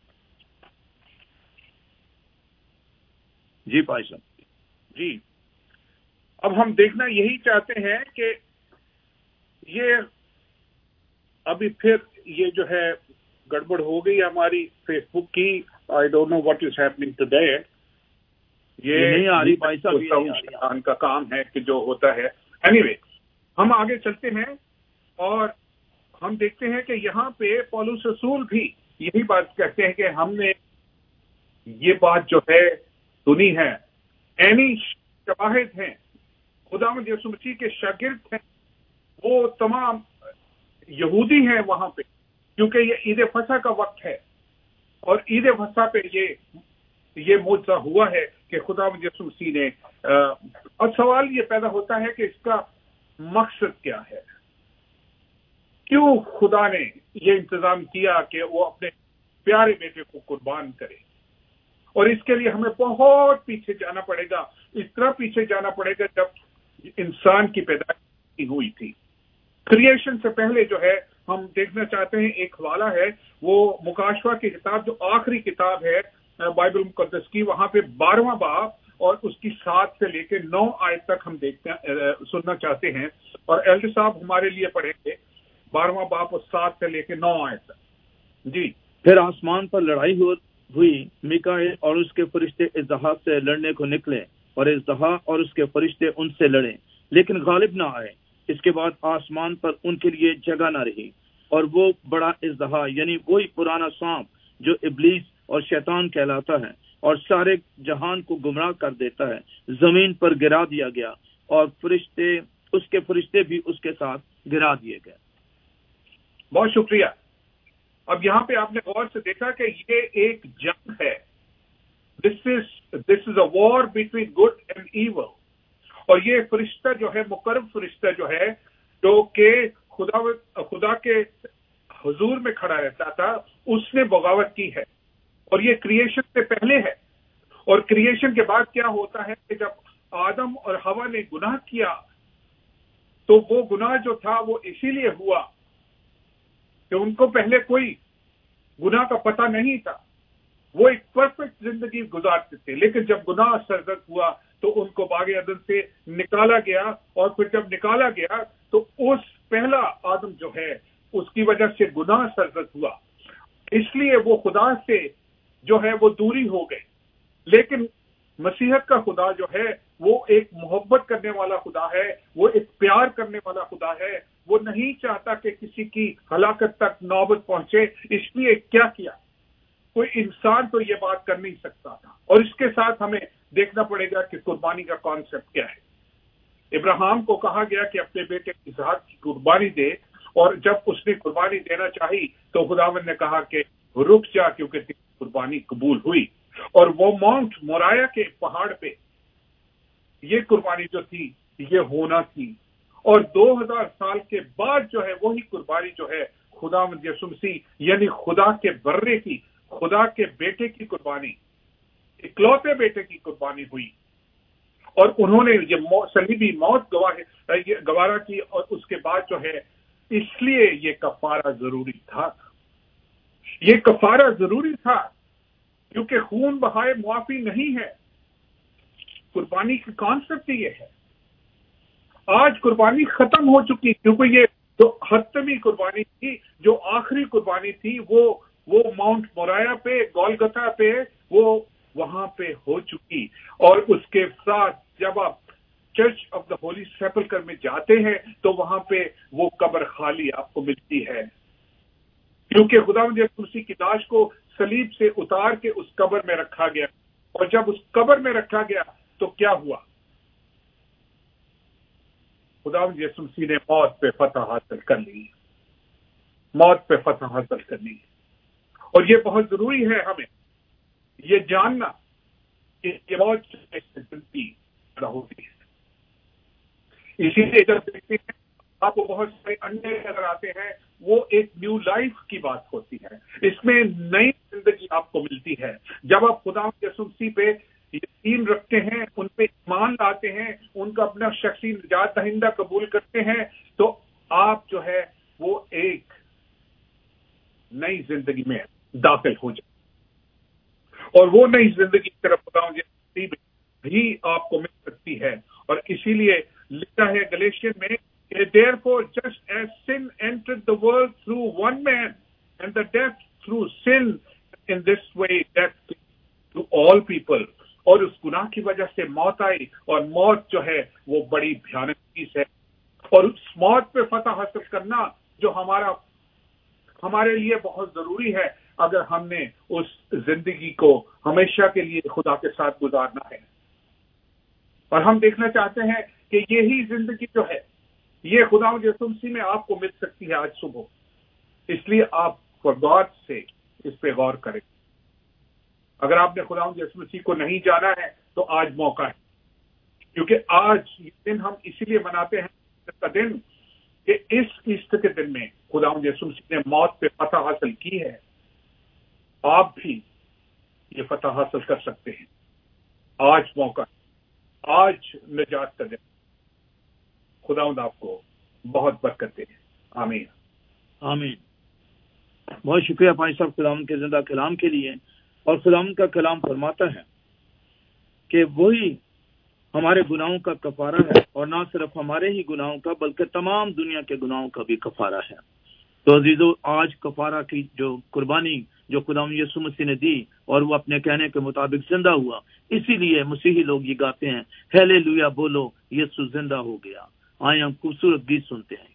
جی بھائی صاحب۔ جی اب ہم دیکھنا یہی چاہتے ہیں کہ یہ ابھی پھر یہ جو ہے گڑبڑ ہو گئی ہماری فیس بک کی، I don't know what is happening today, یہ نہیں آ رہی بھائی صاحب، شیطان کا کام ہے کہ جو ہوتا ہے۔ اینی وے ہم آگے چلتے ہیں، اور ہم دیکھتے ہیں کہ یہاں پہ پولس رسول بھی یہی بات کہتے ہیں کہ ہم نے یہ بات جو ہے سنی ہے، اینی شواہد ہیں، خداوند یسوع مسیح کے شاگرد ہیں، وہ تمام یہودی ہیں وہاں پہ، کیونکہ یہ عید فصح کا وقت ہے اور عید فصح پہ یہ یہ معجزہ ہوا ہے کہ خداوند یسوع مسیح نے، اور سوال یہ پیدا ہوتا ہے کہ اس کا مقصد کیا ہے، کیوں خدا نے یہ انتظام کیا کہ وہ اپنے پیارے بیٹے کو قربان کرے؟ اور اس کے لیے ہمیں بہت پیچھے جانا پڑے گا، اس طرح پیچھے جانا پڑے گا جب انسان کی پیدائش ہوئی تھی۔ کریشن سے پہلے جو ہے ہم دیکھنا چاہتے ہیں، ایک حوالہ ہے وہ مکاشفہ کی کتاب جو آخری کتاب ہے بائبل مقدس کی، وہاں پہ بارہواں باب اور اس کی سات سے لے کے نو آیت تک ہم دیکھتے ہیں، سننا چاہتے ہیں، اور ایلڈر صاحب ہمارے لیے پڑھیں گے بارہواں باب اور سات سے لے کے نو آیت تک۔ جی۔ پھر آسمان پر لڑائی ہوئی، میکائیل اور اس کے فرشتے اژدہا سے لڑنے کو نکلے اور اژدہا اور اس کے فرشتے ان سے لڑے لیکن غالب نہ آئے۔ اس کے بعد آسمان پر ان کے لیے جگہ نہ رہی، اور وہ بڑا اژدہا یعنی وہی پرانا سانپ جو ابلیس اور شیطان کہلاتا ہے اور سارے جہان کو گمراہ کر دیتا ہے، زمین پر گرا دیا گیا، اور فرشتے اس کے فرشتے بھی اس کے ساتھ گرا دیے گئے۔ بہت شکریہ۔ اب یہاں پہ آپ نے غور سے دیکھا کہ یہ ایک جنگ ہے، this is this is a war between good and evil, اور یہ فرشتہ جو ہے، مقرب فرشتہ جو ہے، جو کہ خدا خدا کے حضور میں کھڑا رہتا تھا، اس نے بغاوت کی ہے، اور یہ کریشن سے پہلے ہے۔ اور کریشن کے بعد کیا ہوتا ہے کہ جب آدم اور حوا نے گناہ کیا تو وہ گناہ جو تھا وہ اسی لیے ہوا کہ ان کو پہلے کوئی گناہ کا پتہ نہیں تھا، وہ ایک پرفیکٹ زندگی گزارتے تھے، لیکن جب گناہ سرزد ہوا تو ان کو باغ عدن سے نکالا گیا، اور پھر جب نکالا گیا تو اس پہلا آدم جو ہے اس کی وجہ سے گناہ سرزد ہوا، اس لیے وہ خدا سے جو ہے وہ دوری ہو گئی۔ لیکن مسیحت کا خدا جو ہے وہ ایک محبت کرنے والا خدا ہے، وہ ایک پیار کرنے والا خدا ہے، وہ نہیں چاہتا کہ کسی کی ہلاکت تک نوبت پہنچے، اس لیے کیا کیا؟ کوئی انسان تو یہ بات کر نہیں سکتا تھا، اور اس کے ساتھ ہمیں دیکھنا پڑے گا کہ قربانی کا کانسیپٹ کیا ہے۔ ابراہیم کو کہا گیا کہ اپنے بیٹے اسحاق کی قربانی دے، اور جب اس نے قربانی دینا چاہی تو خداوند نے کہا کہ رک جا، کیونکہ تیری قربانی قبول ہوئی، اور وہ ماؤنٹ مورایا کے پہاڑ پہ یہ قربانی جو تھی یہ ہونا تھی، اور دو ہزار سال کے بعد جو ہے وہی قربانی جو ہے خداوند یسوع مسیح یعنی خدا کے برے کی، خدا کے بیٹے کی قربانی، اکلوتے بیٹے کی قربانی ہوئی، اور انہوں نے یہ صلیبی موت گوارا کی، اور اس کے بعد جو ہے اس لیے یہ کفارہ ضروری تھا۔ یہ کفارہ ضروری تھا کیونکہ خون بہائے معافی نہیں ہے۔ قربانی کی کانسیپٹ یہ ہے۔ آج قربانی ختم ہو چکی، کیونکہ یہ جو حتمی قربانی تھی، جو آخری قربانی تھی، وہ وہ ماؤنٹ مورایا پہ، گولگتھا پہ، وہ وہاں پہ ہو چکی، اور اس کے ساتھ جب آپ church of the Holy Sepulchre میں جاتے ہیں تو وہاں پہ وہ قبر خالی آپ کو ملتی ہے، کیونکہ خداوند یسوع مسیح کی لاش کو صلیب سے اتار کے اس قبر میں رکھا گیا، اور جب اس قبر میں رکھا گیا تو کیا ہوا؟ خداوند یسوع مسیح نے موت پہ فتح حاصل کر لی، موت پہ فتح حاصل کر لی، اور یہ بہت ضروری ہے ہمیں یہ جاننا کہ یہ موت زندگی پیدا ہوتی ہے۔ اسی لیے جب دیکھتے ہیں آپ کو بہت سارے انڈے نظر آتے ہیں، وہ ایک نیو لائف کی بات ہوتی ہے، اس میں نئی زندگی آپ کو ملتی ہے۔ جب آپ خداوند یسوع مسیح پہ یقین رکھتے ہیں، ان پہ ایمان لاتے ہیں، ان کا اپنا شخصی نجات دہندہ قبول کرتے ہیں، تو آپ جو ہے وہ ایک نئی زندگی میں داخل ہو جائیں، اور وہ نئی زندگی کی طرف خداوند یسوع مسیح بھی آپ کو مل سکتی ہے۔ اور اسی لیے لکھا ہے گلیشین میں کہ therefore just as sin entered the world through one man and the death through sin, in this way death to all people، اور اس گناہ کی وجہ سے موت آئی، اور موت جو ہے وہ بڑی بھیانک چیز ہے، اور اس موت پہ فتح حاصل کرنا جو ہمارا ہمارے لیے بہت ضروری ہے اگر ہم نے اس زندگی کو ہمیشہ کے لیے خدا کے ساتھ گزارنا ہے. اور ہم دیکھنا چاہتے ہیں کہ یہی زندگی جو ہے یہ خدا یسوع مسیح میں آپ کو مل سکتی ہے آج صبح. اس لیے آپ فار گاڈ سے اس پہ غور کریں. اگر آپ نے خدا یسوع مسیح کو نہیں جانا ہے تو آج موقع ہے، کیونکہ آج یہ دن ہم اسی لیے مناتے ہیں کا دن کہ اس ایسٹر کے دن میں خدا یسوع مسیح نے موت پہ فتح حاصل کی ہے. آپ بھی یہ فتح حاصل کر سکتے ہیں. آج موقع ہے، آج نجات کا دن. خداوند آپ کو بہت برکت دے. آمین آمین. بہت شکریہ پائیں صاحب خداوند کے زندہ کلام کے لیے. اور خداوند کا کلام فرماتا ہے کہ وہی ہمارے گناہوں کا کفارہ ہے، اور نہ صرف ہمارے ہی گناہوں کا بلکہ تمام دنیا کے گناہوں کا بھی کفارہ ہے. تو عزیزو، آج کفارہ کی جو قربانی جو خداوند یسوع مسیح نے دی اور وہ اپنے کہنے کے مطابق زندہ ہوا، اسی لیے مسیحی لوگ یہ گاتے ہیں ہیلیلویا بولو یسوع زندہ ہو گیا. آئے ہم خوبصورت گیت سنتے ہیں.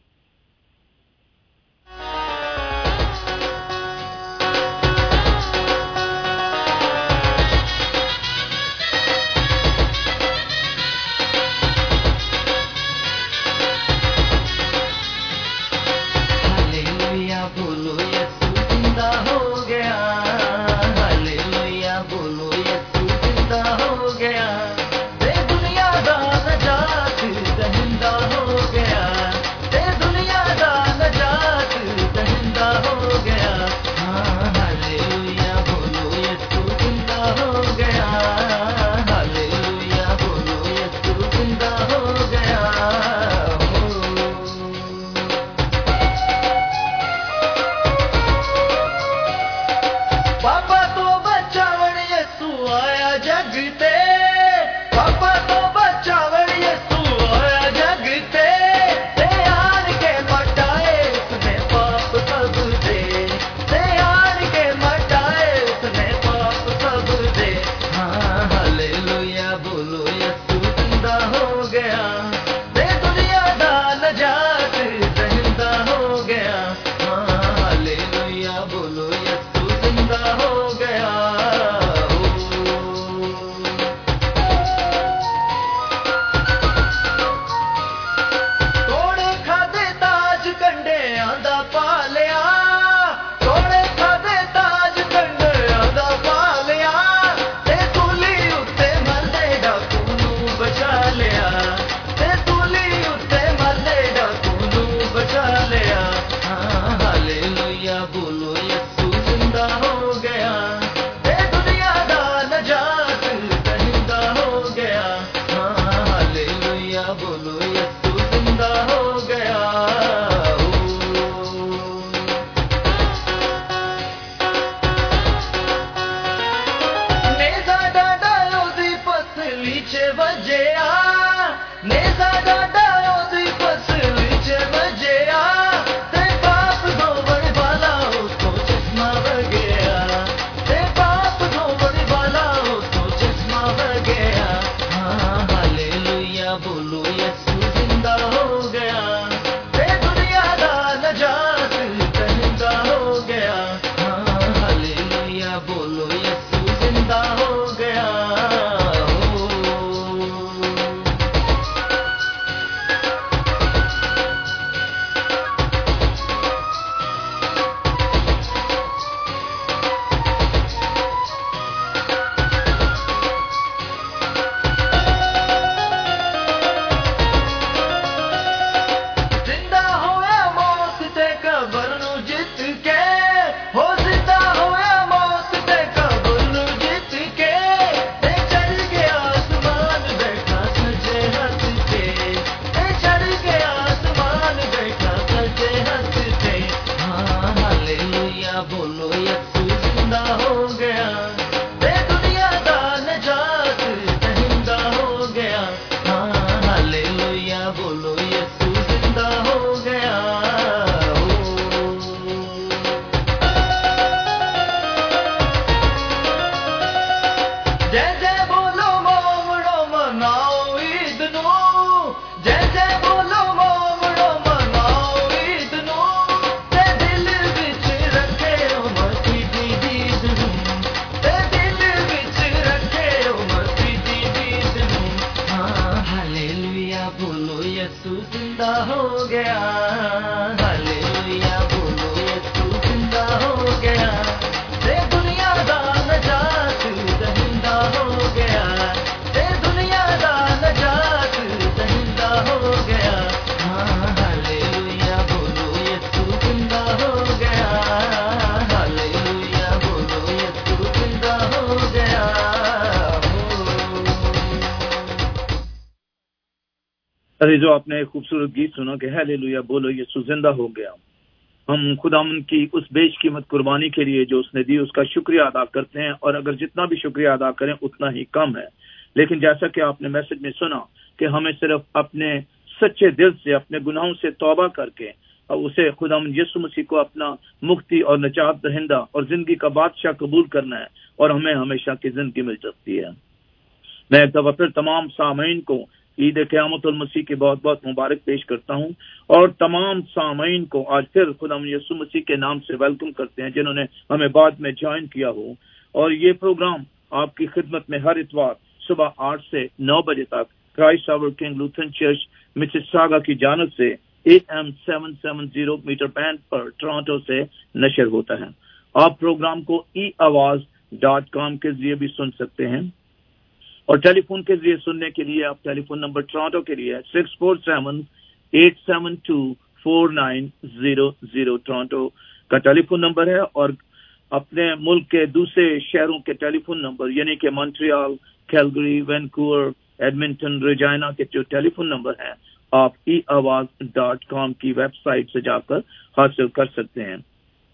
अजीजों, आपने एक खूबसूरत गीत सुना कि हालेलुया बोलो यीशु जिंदा हो गया। हम खुदावंद की उस बेशकीमत कुर्बानी के लिए जो उसने दी उसका शुक्रिया अदा करते हैं, और अगर जितना भी शुक्रिया अदा करें उतना ही कम है। लेकिन जैसा कि आपने मैसेज में सुना कि हमें सिर्फ अपने सच्चे दिल से अपने गुनाहों से तौबा करके और उसे खुदावंद यीशु मसीह को अपना मुक्ति और निजात दहिंदा और जिंदगी का बादशाह कबूल करना है, और हमें हमेशा की जिंदगी मिल सकती है। मैं एक दफा फिर तमाम सामईन को ईद क़यामतुल मसीह की बहुत बहुत मुबारक पेश करता हूं, और तमाम सामईन को आज फिर खुदावंद यीशु मसीह के नाम से वेलकम करते हैं जिन्होंने हमें बाद में ज्वाइन किया हो। और ये प्रोग्राम आपकी खिदमत में हर इतवार सुबह आठ से नौ बजे तक Christ our King Lutheran church Mississauga की जानिब से A M seven seven zero metre band पर टोरंटो से नशर होता है। आप प्रोग्राम को ई आवाज डॉट कॉम के जरिए भी सुन सकते हैं, और टेलीफोन के जरिए सुनने के लिए आप टेलीफोन नंबर टोरंटो के लिए six four seven eight seven two four nine zero zero Toronto का टेलीफोन नंबर है। और अपने मुल्क के दूसरे शहरों के टेलीफोन नंबर यानी कि Montreal, Calgary, Vancouver, Edmonton, Regina के जो टेलीफोन नंबर हैं आप ई आवाज डॉट कॉम की वेबसाइट से जाकर हासिल कर सकते हैं।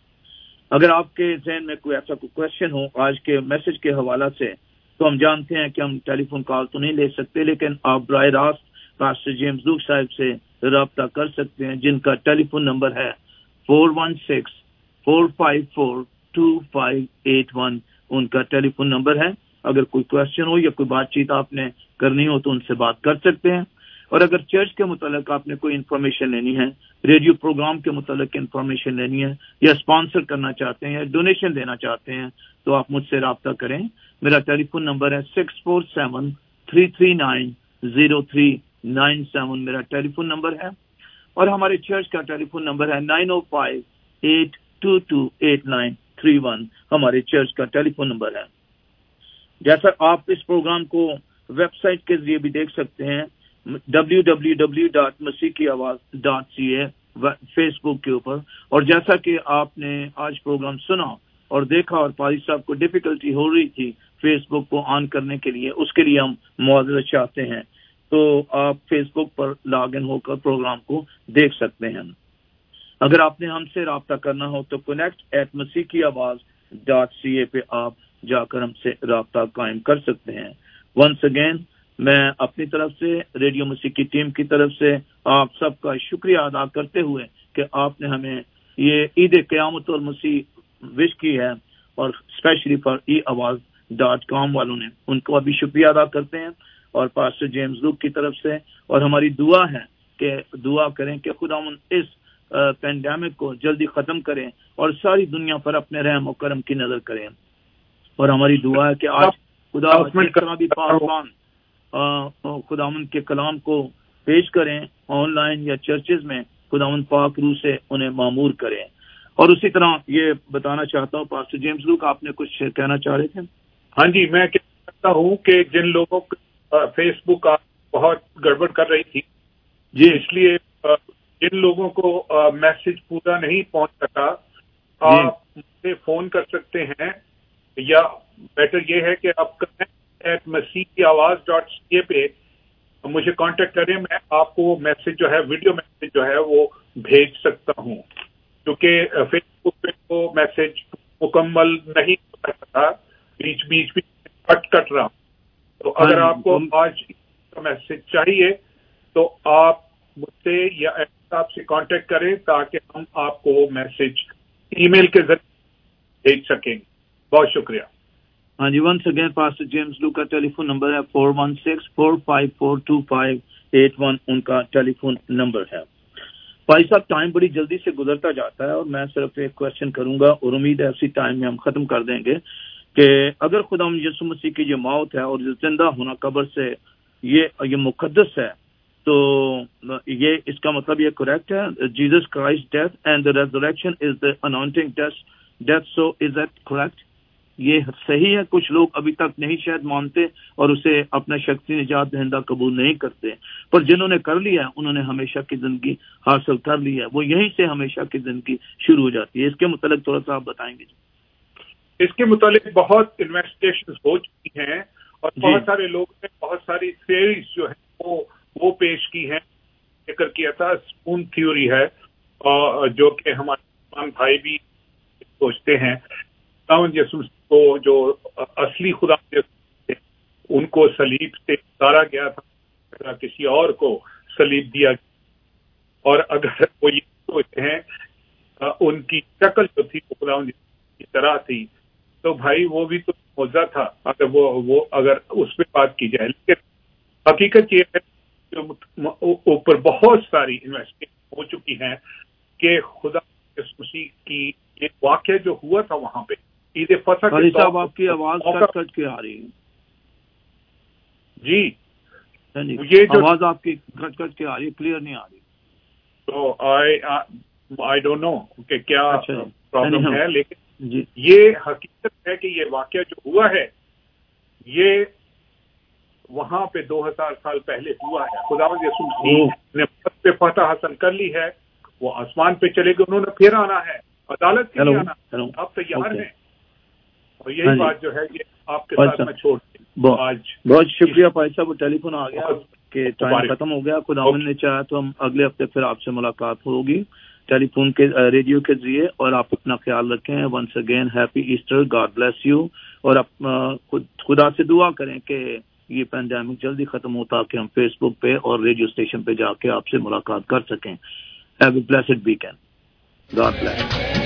अगर आपके जहन में कोई ऐसा कोई क्वेश्चन हो आज के मैसेज के हवाला से, तो हम जानते हैं कि हम टेलीफोन कॉल तो नहीं ले सकते, लेकिन आप बराह रास्त पास्टर जेम्स लूक साहब से रब्ता कर सकते हैं जिनका टेलीफोन नंबर है four one six four five four two five eight one. उनका टेलीफोन नंबर है। अगर कोई क्वेश्चन हो या कोई बातचीत आपने करनी हो तो उनसे बात कर सकते हैं। और अगर चर्च के मुतालिक आपने कोई इन्फॉर्मेशन लेनी है, रेडियो प्रोग्राम के मुतालिक इन्फॉर्मेशन लेनी है, या स्पॉन्सर करना चाहते हैं या डोनेशन देना चाहते हैं, तो आप मुझसे रब्ता करें। मेरा टेलीफोन नंबर है six four seven three three nine zero three nine seven मेरा टेलीफोन नंबर है। और हमारे चर्च का टेलीफोन नंबर है nine O five eight two two eight nine three one हमारे चर्च का टेलीफोन नंबर है। जैसा आप इस प्रोग्राम को वेबसाइट के जरिए भी देख सकते हैं W W W dot Masih ki Awaz dot C A Facebook के ऊपर। और जैसा कि आपने आज प्रोग्राम सुना और देखा और पारी साहब को डिफिकल्टी हो रही थी फेसबुक को ऑन करने के लिए, उसके लिए हम मुआवजा चाहते हैं, तो आप फेसबुक पर लॉग इन होकर प्रोग्राम को देख सकते हैं। अगर आपने हमसे रब्ता करना हो तो connect at Masih ki Awaz dot C ए पे आप जाकर हमसे रब्ता कायम कर सकते हैं। वंस अगेन मैं अपनी तरफ से, रेडियो मसीह की टीम की तरफ से आप सबका शुक्रिया अदा करते हुए कि आपने हमें ये ईद क़यामत और मसीह विश की है, और स्पेशली फॉर ई आवाज डॉट कॉम वालों ने, उनको भी शुक्रिया अदा करते हैं। और पास्टर जेम्स लूक की तरफ से, और हमारी दुआ है कि दुआ करें कि खुदावंद इस पेंडेमिक को जल्दी खत्म करें और सारी दुनिया पर अपने रहम और करम की नजर करें। और हमारी दुआ है कि आज खुदा जिस तरह भी पासवान खुदावंद के कलाम को पेश करें ऑनलाइन या चर्चेज में, खुदावंद पाक रूह से उन्हें मामूर करें। और उसी तरह ये बताना चाहता हूँ पास्टर जेम्स लूक, आपने कुछ कहना चाह रहे थे? हाँ जी, मैं कह सकता हूँ कि जिन लोगों को फेसबुक बहुत गड़बड़ कर रही थी जी, इसलिए जिन लोगों को मैसेज पूरा नहीं पहुंच सका, आप मुझसे फोन कर सकते हैं, या बेटर ये है कि आप eight Masih ki Awaz dot C ए पे मुझे कांटेक्ट करें। मैं आपको वो मैसेज जो है, वीडियो मैसेज जो है वो भेज सकता हूँ, क्योंकि फेसबुक पे वो मैसेज मुकम्मल नहीं हो सकता, बीच बीच में कट कट रहा। तो अगर आपको आज का मैसेज चाहिए तो आप मुझसे या आपसे कांटेक्ट करें ताकि हम आपको वो मैसेज ईमेल के जरिए भेज सकेंगे। बहुत शुक्रिया। हाँ जी, once again pastor James Lu का टेलीफोन नंबर है four one six four five four two five eight one उनका टेलीफोन नंबर है। भाई साहब, टाइम बड़ी जल्दी से गुजरता जाता है और मैं सिर्फ एक क्वेश्चन करूंगा और उम्मीद है उसी टाइम में हम खत्म कर देंगे कि अगर खुदा यीशु मसीह की जो मौत है और जिंदा होना कब्र से ये ये मुकद्दस है, तो ये इसका मतलब ये करेक्ट है? Jesus Christ death and the resurrection is the anointing death, so is that correct? ये सही है? कुछ लोग अभी तक नहीं शायद मानते और उसे अपना शक्ति निजात दहिंदा कबूल नहीं करते, पर जिन्होंने कर लिया है उन्होंने हमेशा की जिंदगी हासिल कर ली है, वो यहीं से हमेशा की जिंदगी शुरू हो जाती है। इसके मुतालिक थोड़ा सा आप बताएंगे? इसके मुतालिक बहुत इन्वेस्टिगेशन हो चुकी हैं और बहुत सारे लोगों ने बहुत सारी थ्योरीज जो है वो वो पेश की हैं ذکر کیا تھا اسپون تھیوری ہے، اور جو کہ ہمارے مسلمان بھائی بھی سوچتے ہیں خدا یسوع کو جو اصلی خدا تھے ان کو صلیب سے اتارا گیا تھا، کسی اور کو صلیب دیا گیا، اور اگر وہ یہ سوچتے ہیں ان کی شکل جو تھی وہ خدا کی طرح تھی، تو بھائی وہ بھی تو معجزہ تھا اگر وہ وہ اگر اس پہ بات کی جائے. لیکن حقیقت یہ ہے کہ اوپر بہت ساری انویسٹیگیشن ہو چکی ہیں کہ خدا یسوع مسیح کی یہ واقعہ جو ہوا تھا وہاں پہ عید فتح قاری صاحب آپ کی آواز کٹ کٹ کے آ رہی ہے. جی یہ آواز آپ کی کٹ کٹ کے آ رہی ہے، کلیئر نہیں آ رہی. تو آئی آئی ڈونٹ نو کہ کیا پرابلم ہے، لیکن جی یہ حقیقت ہے کہ یہ واقعہ جو ہوا ہے یہ وہاں پہ دو ہزار سال پہلے ہوا ہے. خداوند یسوع مسیح نے وقت پہ فتح حاصل کر لی ہے، وہ آسمان پہ چلے گئے، انہوں نے پھر آنا ہے، عدالت کے لیے آنا. آپ تیار ہیں؟ اور یہی بات جو ہے یہ آپ کے ساتھ میں چھوڑ دوں. آج بہت شکریہ بھائی صاحب، وہ ٹیلی فون آ گیا کہ ٹائم ختم ہو گیا. خداوند نے چاہا تو ہم اگلے ہفتے پھر آپ سے ملاقات ہوگی ٹیلی فون کے ریڈیو کے ذریعے. اور آپ اپنا خیال رکھیں. Once again happy Easter, God bless you. اور خدا سے دعا کریں کہ یہ پینڈیمک جلدی ختم ہو تاکہ ہم فیس بک پہ اور ریڈیو اسٹیشن پہ جا کے آپ سے ملاقات کر سکیں. Have a blessed weekend. God bless.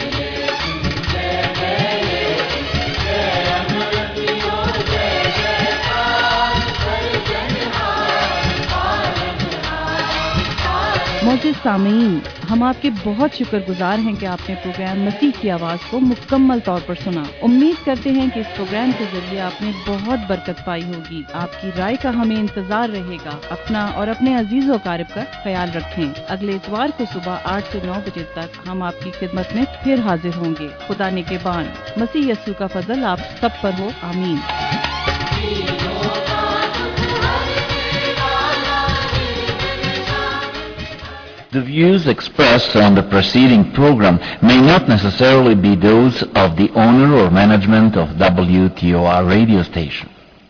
معزز سامعین، ہم آپ کے بہت شکر گزار ہیں کہ آپ نے پروگرام مسیح کی آواز کو مکمل طور پر سنا. امید کرتے ہیں کہ اس پروگرام کے ذریعے آپ نے بہت برکت پائی ہوگی. آپ کی رائے کا ہمیں انتظار رہے گا. اپنا اور اپنے عزیز و اقارب کا خیال رکھیں. اگلے اتوار کو صبح آٹھ سے نو بجے تک ہم آپ کی خدمت میں پھر حاضر ہوں گے. خدا نگہبان. مسیح یسوع کا فضل آپ سب پر ہو. آمین. The views expressed on the preceding program may not necessarily be those of the owner or management of W T O R radio station.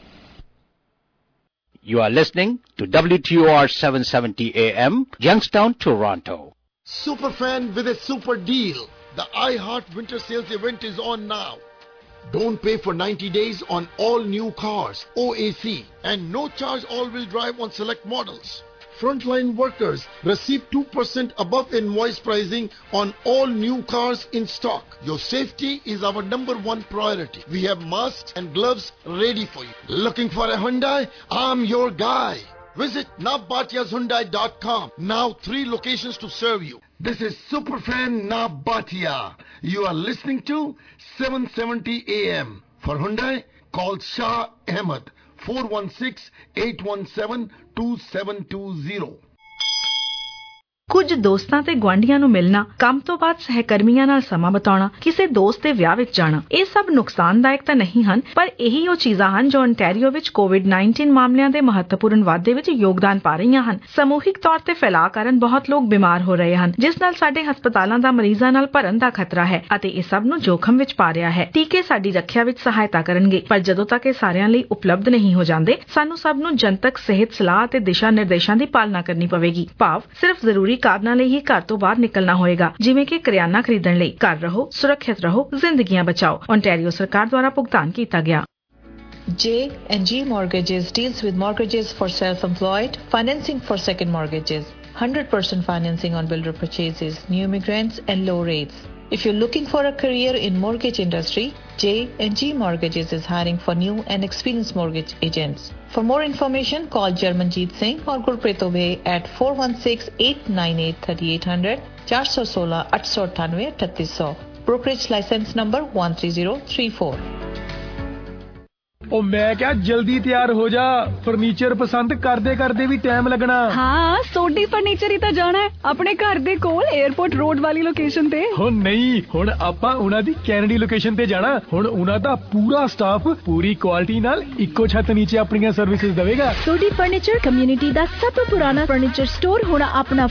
You are listening to W T O R seven seventy A M, Youngstown, Toronto. Superfan with a super deal. The iHeart Winter Sales event is on now. Don't pay for ninety days on all new cars, O A C, and no charge all-wheel drive on select models. Frontline workers receive two percent above invoice pricing on all new cars in stock. Your safety is our number one priority. We have masks and gloves ready for you. Looking for a Hyundai? I'm your guy. Visit nabatiyas hyundai dot com. Now three locations to serve you. This is Superfan Nabatia. You are listening to seven seventy A M. For Hyundai, call Shah Ahmed. four one six, eight one seven, two seven two zero. ਕੁਝ ਦੋਸਤਾਂ ਤੇ ਗੁਆਂਢੀਆਂ ਨੂੰ ਮਿਲਣਾ, ਕੰਮ ਤੋਂ ਬਾਅਦ ਸਹਿਕਰਮੀਆਂ ਨਾਲ ਸਮਾਂ ਬਿਤਾਉਣਾ, ਕਿਸੇ ਦੋਸਤ ਦੇ ਵਿਆਹ ਵਿੱਚ ਜਾਣਾ, ਇਹ ਸਭ ਨੁਕਸਾਨਦਾਇਕ ਤਾਂ ਨਹੀਂ ਹਨ, ਪਰ ਇਹੀ ਉਹ ਚੀਜ਼ਾਂ ਹਨ ਜੋ ontario ਵਿੱਚ ਕੋਵਿਡ ਉੱਨੀ ਮਾਮਲਿਆਂ ਦੇ ਮਹੱਤਵਪੂਰਨ ਵਾਧੇ ਵਿੱਚ ਯੋਗਦਾਨ ਪਾ ਰਹੀਆਂ ਹਨ. ਸਮੂਹਿਕ ਤੌਰ ਤੇ ਫੈਲਾਅ ਕਾਰਨ ਬਹੁਤ ਲੋਕ ਬਿਮਾਰ ਹੋ ਰਹੇ ਹਨ, ਜਿਸ ਨਾਲ ਸਾਡੇ ਹਸਪਤਾਲਾਂ ਦਾ ਮਰੀਜ਼ਾਂ ਨਾਲ ਭਰਨ ਦਾ ਖਤਰਾ ਹੈ ਅਤੇ ਇਹ ਸਭ ਨੂੰ ਜੋਖਮ ਵਿੱਚ ਪਾ ਰਿਹਾ ਹੈ. ਟੀਕੇ ਸਾਡੀ ਰੱਖਿਆ ਵਿੱਚ ਸਹਾਇਤਾ ਕਰਨਗੇ, ਪਰ ਜਦੋਂ ਤੱਕ ਇਹ ਸਾਰਿਆਂ ਲਈ ਉਪਲਬਧ ਨਹੀਂ ਹੋ ਜਾਂਦੇ, ਸਾਨੂੰ ਸਭ ਨੂੰ ਜਨਤਕ ਸਿਹਤ ਸਲਾਹ ਅਤੇ ਦਿਸ਼ਾ ਨਿਰਦੇਸ਼ਾਂ ਦੀ ਪਾਲਣਾ ਕਰਨੀ ਪਵੇਗੀ. ਭਾਵ ਸਿਰਫ ਜ਼ਰੂਰੀ ਕਾਰਨਾਂ ਲਈ ਹੀ ਘਰ ਤੋਂ ਬਾਹਰ ਨਿਕਲਣਾ ਹੋਏਗਾ, ਜਿਵੇਂ ਕਿ ਕਰਿਆਨਾ ਖਰੀਦਣ ਲਈ. ਘਰ ਰਹੋ, ਸੁਰੱਖਿਅਤ ਰਹੋ, ਜ਼ਿੰਦਗੀਆਂ ਬਚਾਓ. ontario ਸਰਕਾਰ ਦੁਆਰਾ ਭੁਗਤਾਨ ਕੀਤਾ ਗਿਆ. J and G Mortgages deals with mortgages for self-employed, financing for second mortgages, one hundred percent financing on builder purchases, new immigrants and low rates. If you're looking for a career in mortgage industry, J and G Mortgages is hiring for new and experienced mortgage agents. For more information, call Jarmanjeet Singh or Gurpreet Obey at four one six, eight nine eight, three eight zero zero, four one six, eight eight nine eight, three eight zero zero. Brokerage license number one three zero three four. ਉਹ ਮੈਂ ਕਿਹਾ ਜਲਦੀ ਤਿਆਰ ਹੋ ਜਾ, furniture ਪਸੰਦ ਕਰਦੇ ਕਰਦੇ ਵੀ ਟਾਈਮ ਲੱਗਣਾ. ਹਾਂ, ਸੋਢੀ ਫਰਨੀਚਰ ਹੀ ਤਾਂ ਜਾਣਾ ਹੈ, ਆਪਣੇ ਘਰ ਦੇ ਕੋਲ 에어ਪੋਰਟ ਰੋਡ ਵਾਲੀ ਲੋਕੇਸ਼ਨ ਤੇ. ਹੋ ਨਹੀਂ, ਹੁਣ ਆਪਾਂ ਉਹਨਾਂ ਦੀ ਕੈਨੇਡੀ ਲੋਕੇਸ਼ਨ ਤੇ ਜਾਣਾ. ਹੁਣ ਉਹਨਾਂ ਦਾ ਪੂਰਾ ਸਟਾਫ ਪੂਰੀ ਕੁਆਲਿਟੀ ਨਾਲ ਇੱਕੋ ਛੱਤ ਨੀਚੇ ਆਪਣੀਆਂ ਸਰਵਿਸਿਜ਼ ਦੇਵੇਗਾ. ਸੋਢੀ ਫਰਨੀਚਰ ਕਮਿਊਨਿਟੀ ਦਾ ਸਭ ਤੋਂ ਪੁਰਾਣਾ ਫਰਨੀਚਰ ਸਟੋਰ ਹੁਣ ਆਪਣਾ